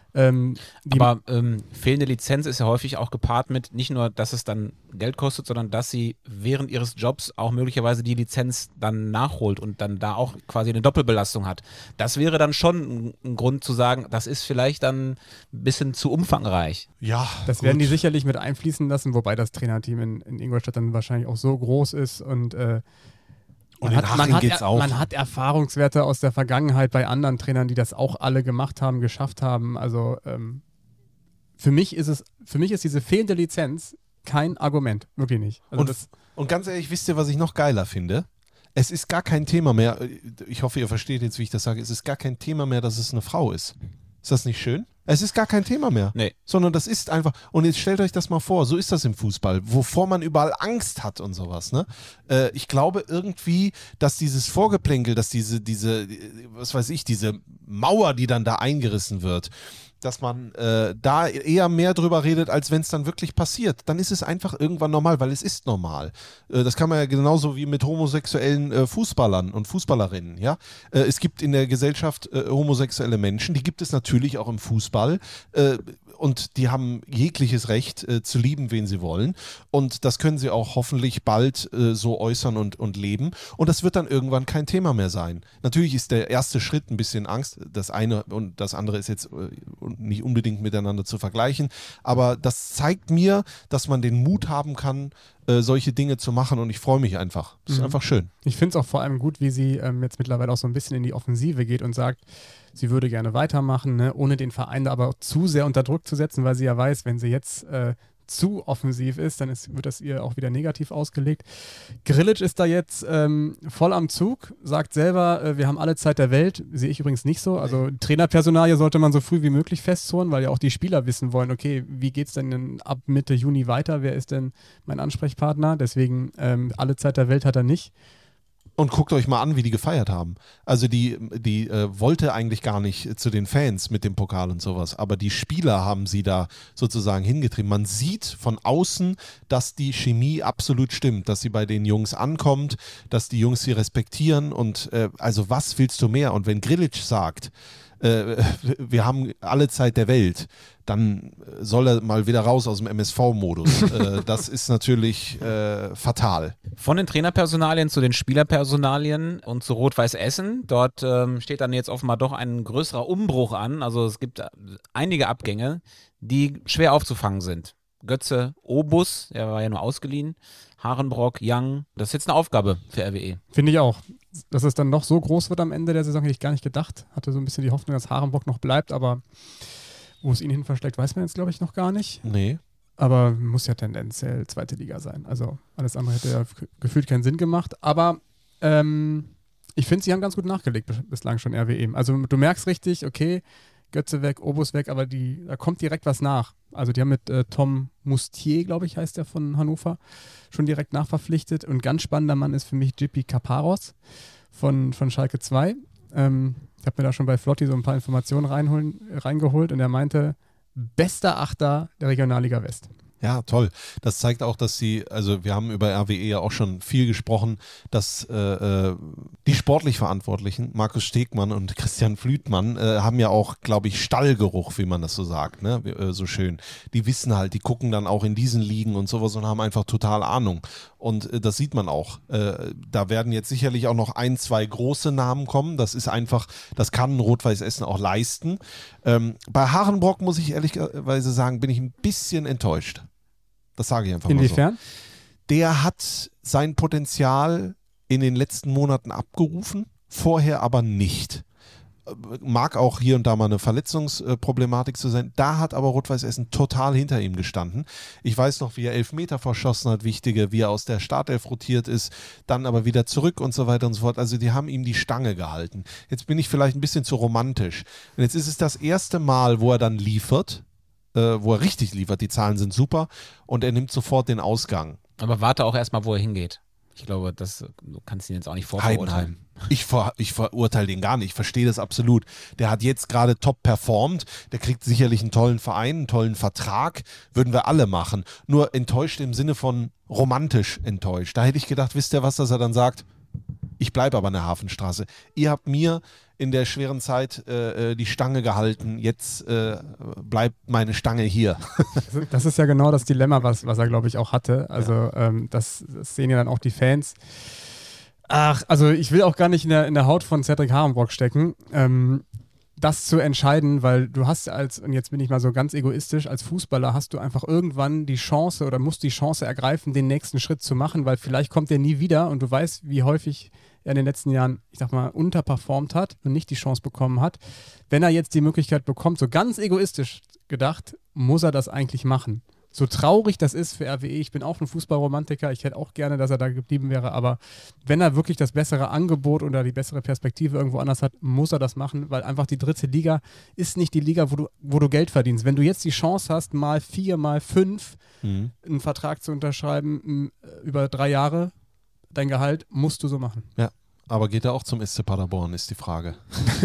Aber fehlende Lizenz ist ja häufig auch gepaart mit nicht nur, dass es dann Geld kostet, sondern dass sie während ihres Jobs auch möglicherweise die Lizenz dann nachholt und dann da auch quasi eine Doppelbelastung hat. Das wäre dann schon ein Grund zu sagen, das ist vielleicht dann ein bisschen zu umfangreich. Ja. Das werden die sicherlich mit einfließen lassen, wobei das Trainerteam in Ingolstadt dann wahrscheinlich auch so groß ist und in Haching geht's auch. Man hat Erfahrungswerte aus der Vergangenheit bei anderen Trainern, die das auch alle gemacht haben, geschafft haben. Also für mich ist diese fehlende Lizenz kein Argument, wirklich nicht. Also und ganz ehrlich, wisst ihr, was ich noch geiler finde? Es ist gar kein Thema mehr, ich hoffe, ihr versteht jetzt, wie ich das sage, es ist gar kein Thema mehr, dass es eine Frau ist. Ist das nicht schön? Es ist gar kein Thema mehr. Nee. Sondern das ist einfach, und jetzt stellt euch das mal vor, so ist das im Fußball, wovor man überall Angst hat und sowas. Ne? Ich glaube irgendwie, dass dieses Vorgeplänkel, dass diese, was weiß ich, diese Mauer, die dann da eingerissen wird, dass man da eher mehr drüber redet, als wenn es dann wirklich passiert. Dann ist es einfach irgendwann normal, weil es ist normal. Das kann man ja genauso wie mit homosexuellen Fußballern und Fußballerinnen. Ja? Es gibt in der Gesellschaft homosexuelle Menschen, die gibt es natürlich auch im Fußball. Und die haben jegliches Recht zu lieben, wen sie wollen. Und das können sie auch hoffentlich bald so äußern und leben. Und das wird dann irgendwann kein Thema mehr sein. Natürlich ist der erste Schritt ein bisschen Angst. Das eine und das andere ist jetzt nicht unbedingt miteinander zu vergleichen. Aber das zeigt mir, dass man den Mut haben kann, solche Dinge zu machen. Und ich freue mich einfach. Das ist einfach schön. Ich finde es auch vor allem gut, wie sie jetzt mittlerweile auch so ein bisschen in die Offensive geht und sagt, sie würde gerne weitermachen, ne, ohne den Verein da aber zu sehr unter Druck zu setzen, weil sie ja weiß, wenn sie jetzt zu offensiv ist, dann wird das ihr auch wieder negativ ausgelegt. Grillitsch ist da jetzt voll am Zug, sagt selber, wir haben alle Zeit der Welt, sehe ich übrigens nicht so. Also Trainerpersonalie sollte man so früh wie möglich festzurren, weil ja auch die Spieler wissen wollen, okay, wie geht es denn ab Mitte Juni weiter, wer ist denn mein Ansprechpartner? Deswegen alle Zeit der Welt hat er nicht. Und guckt euch mal an, wie die gefeiert haben. Also die wollte eigentlich gar nicht zu den Fans mit dem Pokal und sowas, aber die Spieler haben sie da sozusagen hingetrieben. Man sieht von außen, dass die Chemie absolut stimmt, dass sie bei den Jungs ankommt, dass die Jungs sie respektieren und also was willst du mehr? Und wenn Grillitsch sagt, wir haben alle Zeit der Welt, dann soll er mal wieder raus aus dem MSV-Modus. Das ist natürlich fatal. Von den Trainerpersonalien zu den Spielerpersonalien und zu Rot-Weiß Essen. Dort steht dann jetzt offenbar doch ein größerer Umbruch an. Also es gibt einige Abgänge, die schwer aufzufangen sind. Götze, Obus, der war ja nur ausgeliehen, Harenbrock, Young. Das ist jetzt eine Aufgabe für RWE. Finde ich auch. Dass es dann noch so groß wird am Ende der Saison, hätte ich gar nicht gedacht. Hatte so ein bisschen die Hoffnung, dass Harenbrock noch bleibt, aber wo es ihn hin versteckt, weiß man jetzt, glaube ich, noch gar nicht. Nee. Aber muss ja tendenziell zweite Liga sein. Also alles andere hätte ja gefühlt keinen Sinn gemacht. Aber ich finde, sie haben ganz gut nachgelegt bislang schon RWE. Also du merkst richtig, okay, Götze weg, Obus weg, aber da kommt direkt was nach. Also die haben mit Tom Mustier, glaube ich, heißt der von Hannover, schon direkt nachverpflichtet. Und ganz spannender Mann ist für mich Jippy Kaparos von Schalke 2. Ich habe mir da schon bei Flotti so ein paar Informationen reingeholt und er meinte, bester Achter der Regionalliga West. Ja, toll. Das zeigt auch, dass also wir haben über RWE ja auch schon viel gesprochen, dass die sportlich Verantwortlichen, Markus Stegmann und Christian Flütmann, haben ja auch, glaube ich, Stallgeruch, wie man das so sagt, ne? So schön. Die wissen halt, die gucken dann auch in diesen Ligen und sowas und haben einfach total Ahnung. Und das sieht man auch. Da werden jetzt sicherlich auch noch 1, 2 große Namen kommen. Das ist einfach, das kann Rot-Weiß Essen auch leisten. Bei Harenbrock, muss ich ehrlicherweise sagen, bin ich ein bisschen enttäuscht. Das sage ich einfach mal so. Inwiefern? Der hat sein Potenzial in den letzten Monaten abgerufen, vorher aber nicht. Mag auch hier und da mal eine Verletzungsproblematik zu sein. Da hat aber Rot-Weiß Essen total hinter ihm gestanden. Ich weiß noch, wie er Elfmeter verschossen hat, wichtige, wie er aus der Startelf rotiert ist, dann aber wieder zurück und so weiter und so fort. Also die haben ihm die Stange gehalten. Jetzt bin ich vielleicht ein bisschen zu romantisch. Und jetzt ist es das erste Mal, wo er dann liefert, wo er richtig liefert. Die Zahlen sind super und er nimmt sofort den Ausgang. Aber warte auch erstmal, wo er hingeht. Ich glaube, du kannst ihn jetzt auch nicht vorverurteilen. Heidenheim. Ich verurteile den gar nicht. Ich verstehe das absolut. Der hat jetzt gerade top performt. Der kriegt sicherlich einen tollen Verein, einen tollen Vertrag. Würden wir alle machen. Nur enttäuscht im Sinne von romantisch enttäuscht. Da hätte ich gedacht, wisst ihr was, dass er dann sagt, ich bleibe aber an der Hafenstraße. Ihr habt mir in der schweren Zeit die Stange gehalten. Jetzt bleibt meine Stange hier. Das ist ja genau das Dilemma, was er, glaube ich, auch hatte. Also das sehen ja dann auch die Fans. Also ich will auch gar nicht in der Haut von Cedric Harenbrock stecken. Das zu entscheiden, weil du hast und jetzt bin ich mal so ganz egoistisch, als Fußballer hast du einfach irgendwann die Chance oder musst die Chance ergreifen, den nächsten Schritt zu machen, weil vielleicht kommt der nie wieder und du weißt, wie häufig er in den letzten Jahren, ich sag mal, unterperformt hat und nicht die Chance bekommen hat. Wenn er jetzt die Möglichkeit bekommt, so ganz egoistisch gedacht, muss er das eigentlich machen. So traurig das ist für RWE, ich bin auch ein Fußballromantiker, ich hätte auch gerne, dass er da geblieben wäre, aber wenn er wirklich das bessere Angebot oder die bessere Perspektive irgendwo anders hat, muss er das machen, weil einfach die dritte Liga ist nicht die Liga, wo du Geld verdienst. Wenn du jetzt die Chance hast, mal 4, mal 5 einen Vertrag zu unterschreiben über 3 Jahre, dein Gehalt musst du so machen. Ja, aber geht er auch zum SC Paderborn, ist die Frage.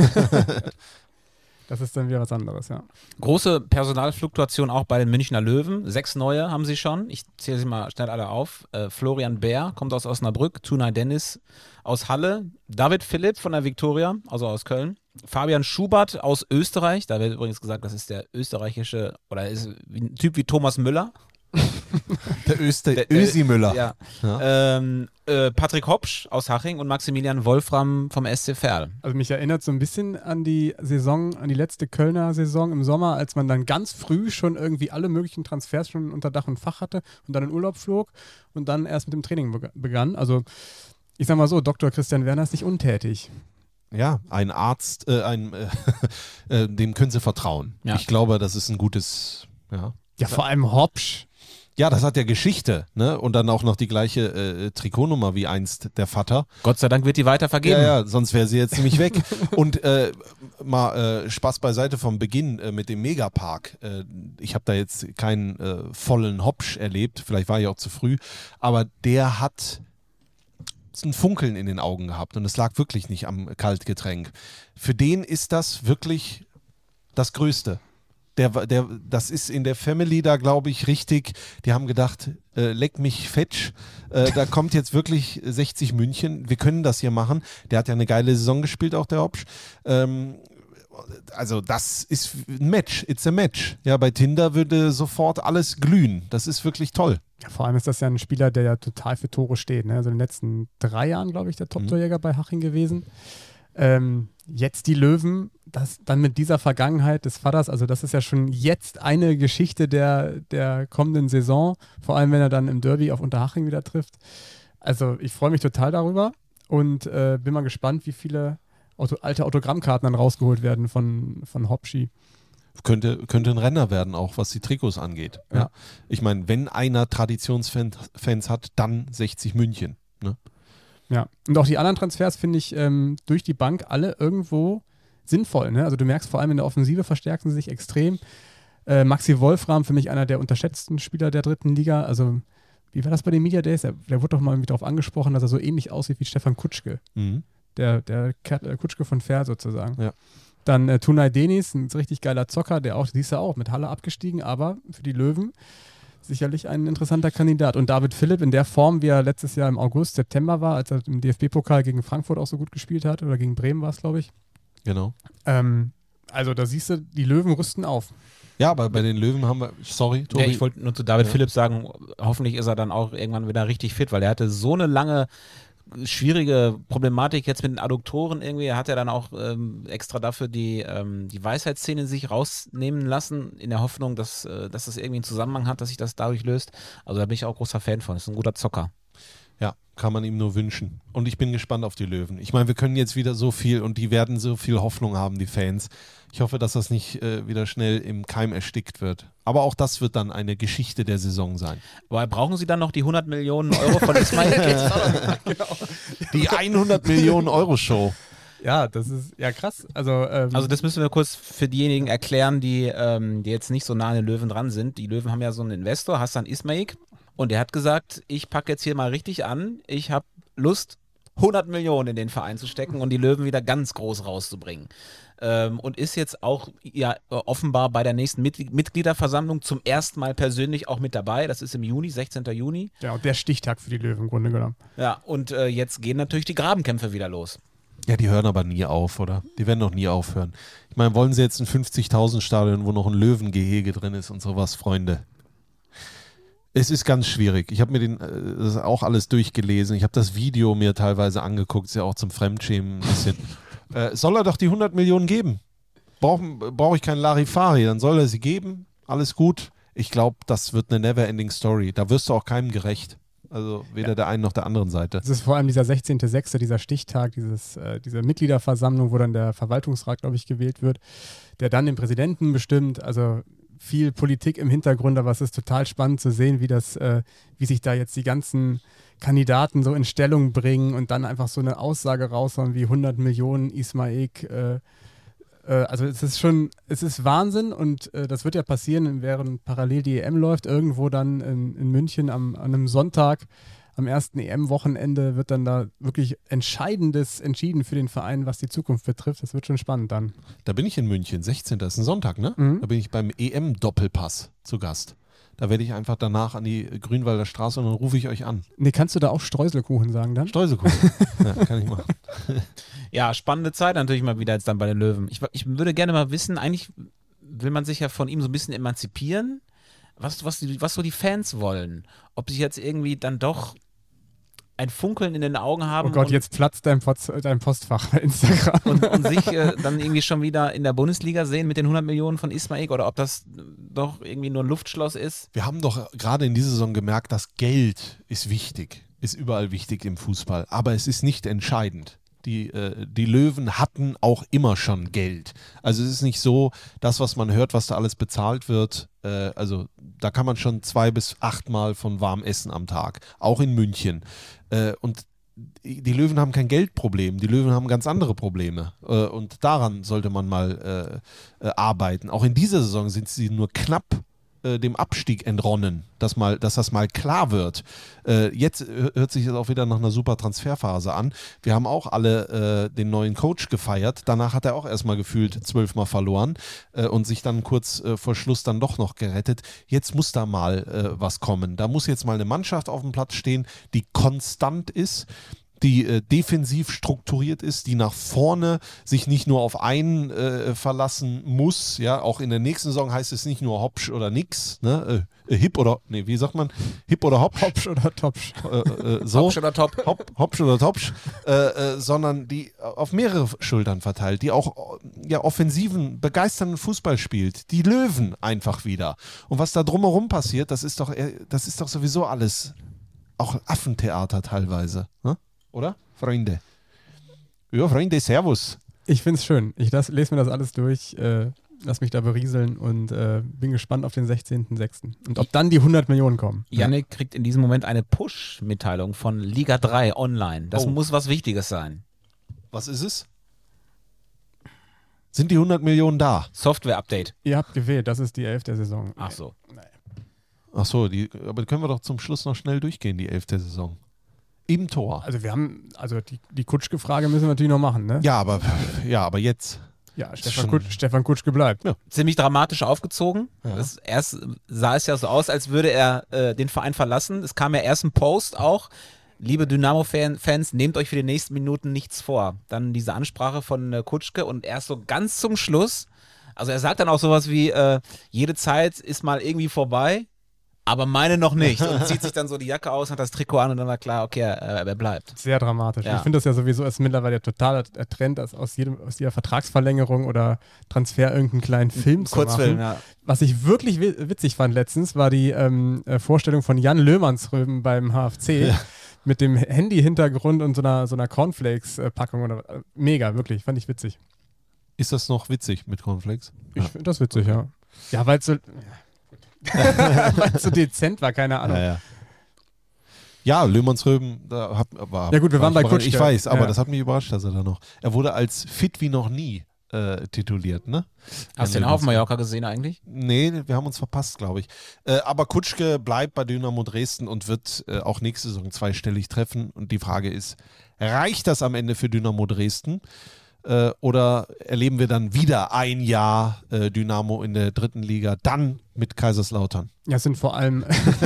Das ist dann wieder was anderes, ja. Große Personalfluktuation auch bei den Münchner Löwen. 6 neue haben sie schon. Ich zähle sie mal schnell alle auf. Florian Bär kommt aus Osnabrück. Tunay Dennis aus Halle. David Philipp von der Viktoria, also aus Köln. Fabian Schubert aus Österreich. Da wird übrigens gesagt, das ist der österreichische, oder ist ein Typ wie Thomas Müller. Der Ösi Müller. Ja. Patrick Hopsch aus Haching und Maximilian Wolfram vom SC Verl. Also mich erinnert so ein bisschen an die letzte Kölner Saison im Sommer, als man dann ganz früh schon irgendwie alle möglichen Transfers schon unter Dach und Fach hatte und dann in Urlaub flog und dann erst mit dem Training begann. Also ich sag mal so, Dr. Christian Werner ist nicht untätig. Ja, ein Arzt, dem können sie vertrauen. Ja. Ich glaube, das ist ein gutes, Ja, vor allem Hopsch. Ja, das hat ja Geschichte, ne? Und dann auch noch die gleiche Trikotnummer wie einst der Vater. Gott sei Dank wird die weiter vergeben. Ja, sonst wäre sie jetzt nämlich weg. Und mal Spaß beiseite vom Beginn mit dem Megapark. Ich habe da jetzt keinen vollen Hopsch erlebt, vielleicht war ich auch zu früh, aber der hat ein Funkeln in den Augen gehabt und es lag wirklich nicht am Kaltgetränk. Für den ist das wirklich das Größte. Das ist in der Family da, glaube ich, richtig. Die haben gedacht, leck mich fetsch. Da kommt jetzt wirklich 60 München. Wir können das hier machen. Der hat ja eine geile Saison gespielt, auch der Hopsch. Also das ist ein Match. It's a Match. Ja, bei Tinder würde sofort alles glühen. Das ist wirklich toll. Ja, vor allem ist das ja ein Spieler, der ja total für Tore steht. Ne? Also in den letzten 3 Jahren, glaube ich, der Top-Torjäger bei Haching gewesen. Jetzt die Löwen, das dann mit dieser Vergangenheit des Vaters, also das ist ja schon jetzt eine Geschichte der kommenden Saison, vor allem wenn er dann im Derby auf Unterhaching wieder trifft. Also ich freue mich total darüber und bin mal gespannt, wie viele alte Autogrammkarten dann rausgeholt werden von Hopschi. Könnte ein Renner werden, auch was die Trikots angeht. Ja. Ja. Ich meine, wenn einer Traditionsfans hat, dann 60 München. Ne? Ja, und auch die anderen Transfers finde ich durch die Bank alle irgendwo sinnvoll. Ne? Also du merkst, vor allem in der Offensive verstärken sie sich extrem. Maxi Wolfram, für mich einer der unterschätzten Spieler der 3. Liga. Also wie war das bei den Media Days? Der wurde doch mal irgendwie darauf angesprochen, dass er so ähnlich aussieht wie Stefan Kutschke. Mhm. Der Kutschke von Fair sozusagen. Ja. Dann Tunay Denis, ein richtig geiler Zocker, der auch, siehst du auch, mit Halle abgestiegen, aber für die Löwen sicherlich ein interessanter Kandidat. Und David Philipp in der Form, wie er letztes Jahr im August, September war, als er im DFB-Pokal gegen Frankfurt auch so gut gespielt hat, oder gegen Bremen war es, glaube ich. Genau. Also da siehst du, die Löwen rüsten auf. Ja, aber bei den Löwen haben wir, sorry, Tobi. Ja, ich wollte nur zu David Philipp sagen, hoffentlich ist er dann auch irgendwann wieder richtig fit, weil er hatte so eine lange schwierige Problematik jetzt mit den Adduktoren irgendwie. Er hat ja dann auch extra dafür die Weisheitszähne sich rausnehmen lassen, in der Hoffnung, dass das irgendwie einen Zusammenhang hat, dass sich das dadurch löst. Also da bin ich auch großer Fan von. Das ist ein guter Zocker. Ja, kann man ihm nur wünschen. Und ich bin gespannt auf die Löwen. Ich meine, wir können jetzt wieder so viel und die werden so viel Hoffnung haben, die Fans. Ich hoffe, dass das nicht wieder schnell im Keim erstickt wird. Aber auch das wird dann eine Geschichte der Saison sein. Aber brauchen Sie dann noch die 100 Millionen Euro von Ismail? Genau. Die 100 Millionen Euro Show. Ja, das ist ja krass. Also Das müssen wir kurz für diejenigen erklären, die jetzt nicht so nah an den Löwen dran sind. Die Löwen haben ja so einen Investor, Hassan Ismail. Und der hat gesagt, ich packe jetzt hier mal richtig an. Ich habe Lust, 100 Millionen in den Verein zu stecken und die Löwen wieder ganz groß rauszubringen. Und ist jetzt auch ja offenbar bei der nächsten Mitgliederversammlung zum ersten Mal persönlich auch mit dabei. Das ist im Juni, 16. Juni. ja, und der Stichtag für die Löwen im Grunde genommen. Ja, und jetzt gehen natürlich die Grabenkämpfe wieder los. Ja, die hören aber nie auf, oder? Die werden noch nie aufhören. Ich meine, wollen sie jetzt ein 50.000 Stadion, wo noch ein Löwengehege drin ist und sowas, Freunde? Es ist ganz schwierig. Ich habe mir das auch alles durchgelesen. Ich habe das Video mir teilweise angeguckt. Ist ja auch zum Fremdschämen ein bisschen. Soll er doch die 100 Millionen geben? Brauche ich keinen Larifari, dann soll er sie geben. Alles gut. Ich glaube, das wird eine never-ending Story. Da wirst du auch keinem gerecht. Also weder der einen noch der anderen Seite. Es ist vor allem dieser 16.06., dieser Stichtag, diese Mitgliederversammlung, wo dann der Verwaltungsrat, glaube ich, gewählt wird, der dann den Präsidenten bestimmt. Also viel Politik im Hintergrund, aber es ist total spannend zu sehen, wie sich da jetzt die ganzen Kandidaten so in Stellung bringen und dann einfach so eine Aussage raushauen wie 100 Millionen Ismail. Also es ist Wahnsinn und das wird ja passieren, während parallel die EM läuft, irgendwo dann in München an einem Sonntag, am ersten EM-Wochenende wird dann da wirklich Entscheidendes entschieden für den Verein, was die Zukunft betrifft. Das wird schon spannend dann. Da bin ich in München, 16. Das ist ein Sonntag, ne? Mhm. Da bin ich beim EM-Doppelpass zu Gast. Da werde ich einfach danach an die Grünwalder Straße und dann rufe ich euch an. Nee, kannst du da auch Streuselkuchen sagen dann? Streuselkuchen. Ja, kann ich machen. Ja, spannende Zeit natürlich mal wieder jetzt dann bei den Löwen. Ich würde gerne mal wissen, eigentlich will man sich ja von ihm so ein bisschen emanzipieren, was so die Fans wollen. Ob sich jetzt irgendwie dann doch ein Funkeln in den Augen haben. Oh Gott, jetzt platzt dein Postfach bei Instagram. Und sich dann irgendwie schon wieder in der Bundesliga sehen mit den 100 Millionen von Ismail oder ob das doch irgendwie nur ein Luftschloss ist. Wir haben doch gerade in dieser Saison gemerkt, dass Geld ist wichtig, ist überall wichtig im Fußball, aber es ist nicht entscheidend. Die Löwen hatten auch immer schon Geld. Also es ist nicht so, das, was man hört, was da alles bezahlt wird, also da kann man schon 2 bis 8 Mal von warm essen am Tag, auch in München. Und die Löwen haben kein Geldproblem, die Löwen haben ganz andere Probleme und daran sollte man mal arbeiten. Auch in dieser Saison sind sie nur knapp dem Abstieg entronnen, dass das mal klar wird. Jetzt hört sich das auch wieder nach einer super Transferphase an. Wir haben auch alle den neuen Coach gefeiert. Danach hat er auch erstmal gefühlt 12 Mal verloren und sich dann kurz vor Schluss dann doch noch gerettet. Jetzt muss da mal was kommen. Da muss jetzt mal eine Mannschaft auf dem Platz stehen, die konstant ist, die defensiv strukturiert ist, die nach vorne sich nicht nur auf einen verlassen muss. Ja, auch in der nächsten Saison heißt es nicht nur Hopsch oder nix. Ne? Hip oder, nee, wie sagt man? Hip oder Hopsch? Hopsch oder Topsch. So. Hopsch oder Top. Hopsch oder Topsch, sondern die auf mehrere Schultern verteilt, die auch offensiven, begeisternden Fußball spielt. Die Löwen einfach wieder. Und was da drumherum passiert, das ist doch sowieso alles auch Affentheater teilweise. Ne? Oder? Freunde. Ja, Freunde, servus. Ich finde es schön. Ich lese mir das alles durch, lass mich da berieseln und bin gespannt auf den 16.06. Und ob dann die 100 Millionen kommen. Yannick kriegt in diesem Moment eine Push-Mitteilung von Liga 3 online. Das muss was Wichtiges sein. Was ist es? Sind die 100 Millionen da? Software-Update. Ihr habt gewählt, das ist die 11. Saison. Ach so. Ach so, aber können wir doch zum Schluss noch schnell durchgehen, die 11. Saison. Im Tor. Also die Kutschke-Frage müssen wir natürlich noch machen, ne? Ja, aber jetzt. Ja, Stefan Kutschke bleibt. Ja. Ziemlich dramatisch aufgezogen. Ja. Erst sah es ja so aus, als würde er den Verein verlassen. Es kam ja erst ein Post auch. Liebe Dynamo-Fans, nehmt euch für die nächsten Minuten nichts vor. Dann diese Ansprache von Kutschke und erst so ganz zum Schluss, also er sagt dann auch sowas wie, jede Zeit ist mal irgendwie vorbei, aber meine noch nicht. Und zieht sich dann so die Jacke aus, hat das Trikot an und dann war klar, okay, er bleibt. Sehr dramatisch. Ja. Ich finde das ja sowieso ist mittlerweile total der Trend, aus jeder Vertragsverlängerung oder Transfer irgendeinen kleinen Film zu Kurzfilm, machen. ja. Was ich wirklich witzig fand letztens, war die Vorstellung von Jan Löhmannsröben beim HFC mit dem Handy-Hintergrund und so einer Cornflakes-Packung. Mega, wirklich. Fand ich witzig. Ist das noch witzig mit Cornflakes? Ich finde das witzig, ja. Ja, weil es so... weil es so dezent war, keine Ahnung. Ja, Löhmannsröben, war. Ja gut, wir waren bei Kutschke. Ich weiß, aber Ja. das hat mich überrascht, dass er da noch. Er wurde als fit wie noch nie tituliert, ne? Hast du den auch auf Mallorca gesehen eigentlich? Nee, wir haben uns verpasst, glaube ich. Aber Kutschke bleibt bei Dynamo Dresden und wird auch nächste Saison zweistellig treffen. Und die Frage ist, reicht das am Ende für Dynamo Dresden? Oder erleben wir dann wieder ein Jahr Dynamo in der 3. Liga, dann mit Kaiserslautern? Ja, es sind vor allem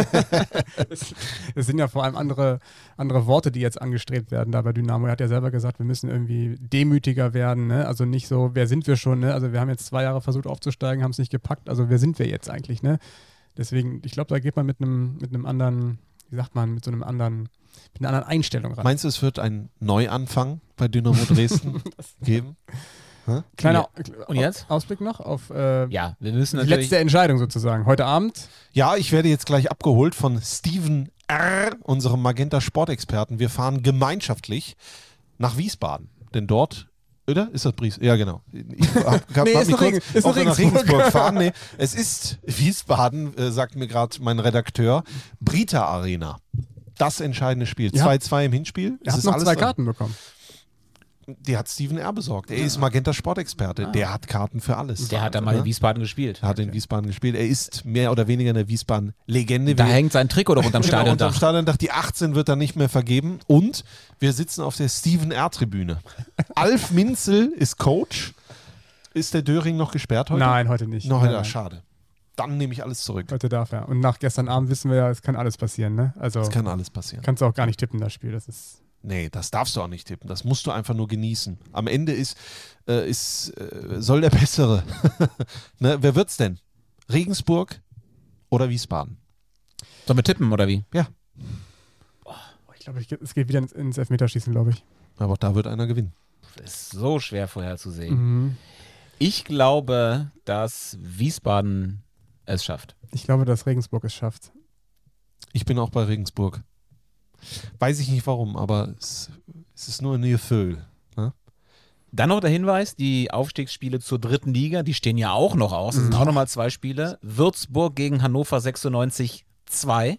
es sind ja vor allem andere Worte, die jetzt angestrebt werden da bei Dynamo. Er hat ja selber gesagt, wir müssen irgendwie demütiger werden, ne? Also nicht so, wer sind wir schon, ne? Also wir haben jetzt 2 Jahre versucht aufzusteigen, haben es nicht gepackt, also wer sind wir jetzt eigentlich, ne? Deswegen, ich glaube, da geht man mit einem anderen, wie sagt man, mit einer anderen Einstellung ran. Meinst du, es wird einen Neuanfang bei Dynamo Dresden geben? Kleiner Und jetzt? Ausblick noch auf Ja, wir müssen die natürlich... letzte Entscheidung sozusagen. Heute Abend. Ja, ich werde jetzt gleich abgeholt von Steven R., unserem Magenta Sportexperten. Wir fahren gemeinschaftlich nach Wiesbaden, denn dort, oder? Ist das Bries? Ja, genau. Ich hab Nee, mich ist noch kurz nach Regensburg. Regensburg fahren. Nee, es ist Wiesbaden, sagt mir gerade mein Redakteur, Brita Arena. Das entscheidende Spiel. Ja. 2-2 im Hinspiel. Er hat noch 2 Karten bekommen. Die hat Steven R. besorgt. Er ist Magenta Sportexperte. Der hat Karten für alles. Der hat da mal in Wiesbaden gespielt. Er hat in Wiesbaden gespielt. Er ist mehr oder weniger eine Wiesbaden-Legende. Da hängt sein Trikot doch unterm Genau, unterm Stadiondach. Stadiondach. Die 18 wird dann nicht mehr vergeben. Und wir sitzen auf der Steven R-Tribüne. Alf Minzel ist Coach. Ist der Döring noch gesperrt heute? Nein, heute nicht. Noch Nein, heute, nein. schade. Dann nehme ich alles zurück. Heute darf er. Und nach gestern Abend wissen wir ja, es kann alles passieren, ne? Also Das kann alles passieren. kannst du auch gar nicht tippen, das Spiel. Das ist. Nee, das darfst du auch nicht tippen. Das musst du einfach nur genießen. Am Ende soll der Bessere. Ne, wer wird's denn? Regensburg oder Wiesbaden? Sollen wir tippen, oder wie? Ja, Ich glaube, es geht wieder ins Elfmeterschießen, glaube ich. aber da wird einer gewinnen. Das ist so schwer vorherzusehen. Ich glaube, dass Wiesbaden es schafft. Ich glaube, dass Regensburg es schafft. Ich bin auch bei Regensburg. Weiß ich nicht warum, aber es ist nur ein Gefühl. Ne? Dann noch der Hinweis, die Aufstiegsspiele zur 3. Liga, die stehen ja auch noch aus. Das sind auch nochmal 2 Spiele. Würzburg gegen Hannover 96 2.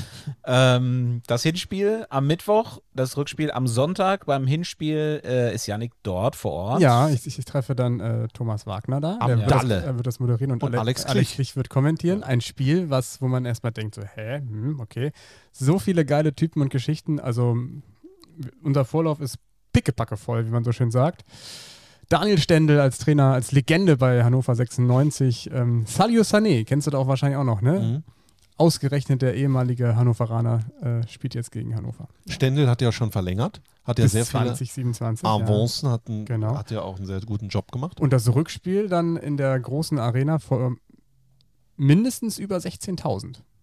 Das Hinspiel am Mittwoch, das Rückspiel am Sonntag. Beim Hinspiel ist Yannick dort vor Ort. Ja, ich treffe dann Thomas Wagner da. Am Dalle. Er wird das moderieren und Alex Klich wird kommentieren. Ein Spiel, wo man erstmal denkt, so, okay. So viele geile Typen und Geschichten. Also unser Vorlauf ist pickepacke voll, wie man so schön sagt. Daniel Stendel als Trainer, als Legende bei Hannover 96. Sadio Sané, kennst du da auch wahrscheinlich auch noch, ne? Mhm. Ausgerechnet der ehemalige Hannoveraner spielt jetzt gegen Hannover. Stendel hat ja schon verlängert. Hat ja Bis sehr viele 2027. Avancen, Genau. hat ja auch einen sehr guten Job gemacht. Und das Rückspiel dann in der großen Arena vor mindestens über 16.000.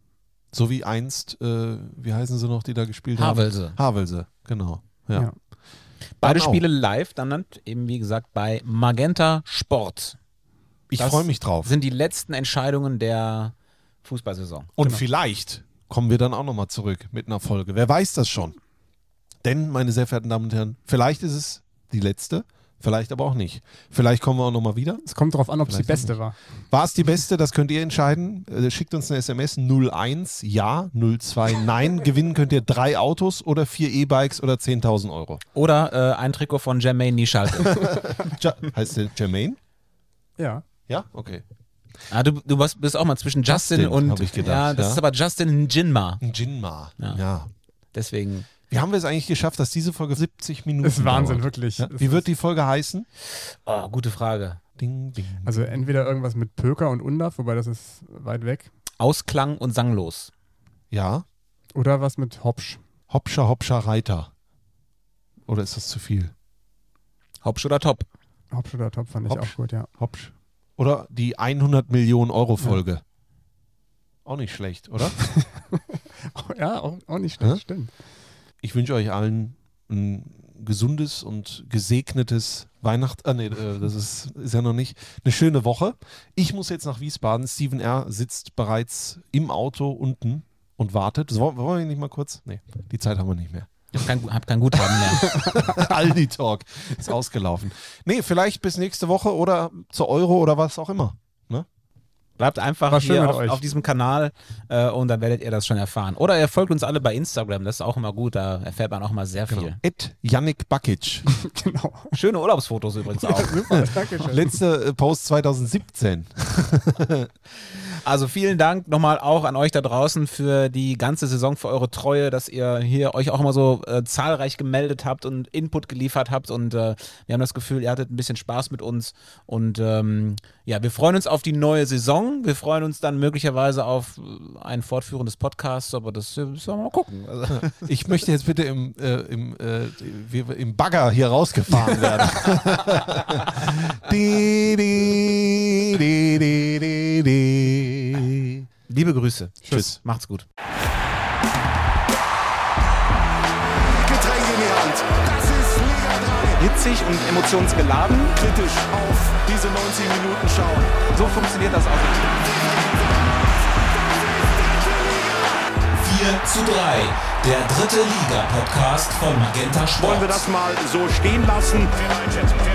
So wie einst, wie heißen sie noch, die da gespielt haben? Havelse, genau. Ja. Beide Dann auch. Spiele live, dann eben wie gesagt bei Magenta Sport. Ich Das freue mich drauf. Sind die letzten Entscheidungen der Fußballsaison. Und vielleicht kommen wir dann auch nochmal zurück mit einer Folge. Wer weiß das schon? Denn, meine sehr verehrten Damen und Herren, vielleicht ist es die letzte, vielleicht aber auch nicht. Vielleicht kommen wir auch nochmal wieder. Es kommt darauf an, ob es die Vielleicht auch beste nicht. war. War es die beste? Das könnt ihr entscheiden. Schickt uns eine SMS 01 Ja, 02 Nein. Gewinnen könnt ihr 3 Autos oder 4 E-Bikes oder 10.000 Euro. Oder ein Trikot von Jermaine Nischalke. Heißt der Jermaine? Ja. Ja? Okay. Du bist auch mal zwischen Justin und... hab ich gedacht, ja, das ja. ist aber Justin Njinma. Ein Jinma. Ja. Ja. Deswegen... Wie haben wir es eigentlich geschafft, dass diese Folge 70 Minuten Das ist Wahnsinn, dauert? wirklich. Ja? Es Wie wird ist- die Folge heißen? Oh, gute Frage. Ding, ding. Also entweder irgendwas mit Pöker und Undaf, wobei das ist weit weg. Ausklang und sanglos. Ja. Oder was mit Hopsch. Hopscher, Hopscher, Reiter. Oder ist das zu viel? Hopsch oder Top? Hopsch oder Top fand ich Hopsch. auch gut, ja. Hopsch. Oder die 100 Millionen Euro Folge. Auch nicht schlecht, oder? Ja, auch nicht schlecht, Ja? stimmt. Ich wünsche euch allen ein gesundes und gesegnetes das ist ja noch nicht. Eine schöne Woche. Ich muss jetzt nach Wiesbaden. Steven R. sitzt bereits im Auto unten und wartet. Wollen wir nicht mal kurz? Nee, die Zeit haben wir nicht mehr. Ich hab kein Guthaben mehr. Aldi Talk ist ausgelaufen. Nee, vielleicht bis nächste Woche oder zur Euro oder was auch immer. Ne? Bleibt einfach War schön hier mit euch. auf diesem Kanal und dann werdet ihr das schon erfahren. Oder ihr folgt uns alle bei Instagram, das ist auch immer gut, da erfährt man auch mal sehr viel. Yannick Bakic. Genau. Schöne Urlaubsfotos übrigens auch. Super, Dankeschön. Letzte Post 2017. Also vielen Dank nochmal auch an euch da draußen für die ganze Saison, für eure Treue, dass ihr hier euch auch immer so zahlreich gemeldet habt und Input geliefert habt und wir haben das Gefühl, ihr hattet ein bisschen Spaß mit uns und ja, wir freuen uns auf die neue Saison. Wir freuen uns dann möglicherweise auf ein Fortführen des Podcasts, aber das müssen wir mal gucken. Also, Ich möchte jetzt bitte im Bagger hier rausgefahren werden. liebe Grüße. Tschüss. Macht's gut. Getränk in die Hand. Das ist Liga 3. Hitzig und emotionsgeladen. Kritisch auf diese 90 Minuten schauen. So funktioniert das also. 4:3, der dritte Liga-Podcast von Magenta Sport. Wollen wir das mal so stehen lassen?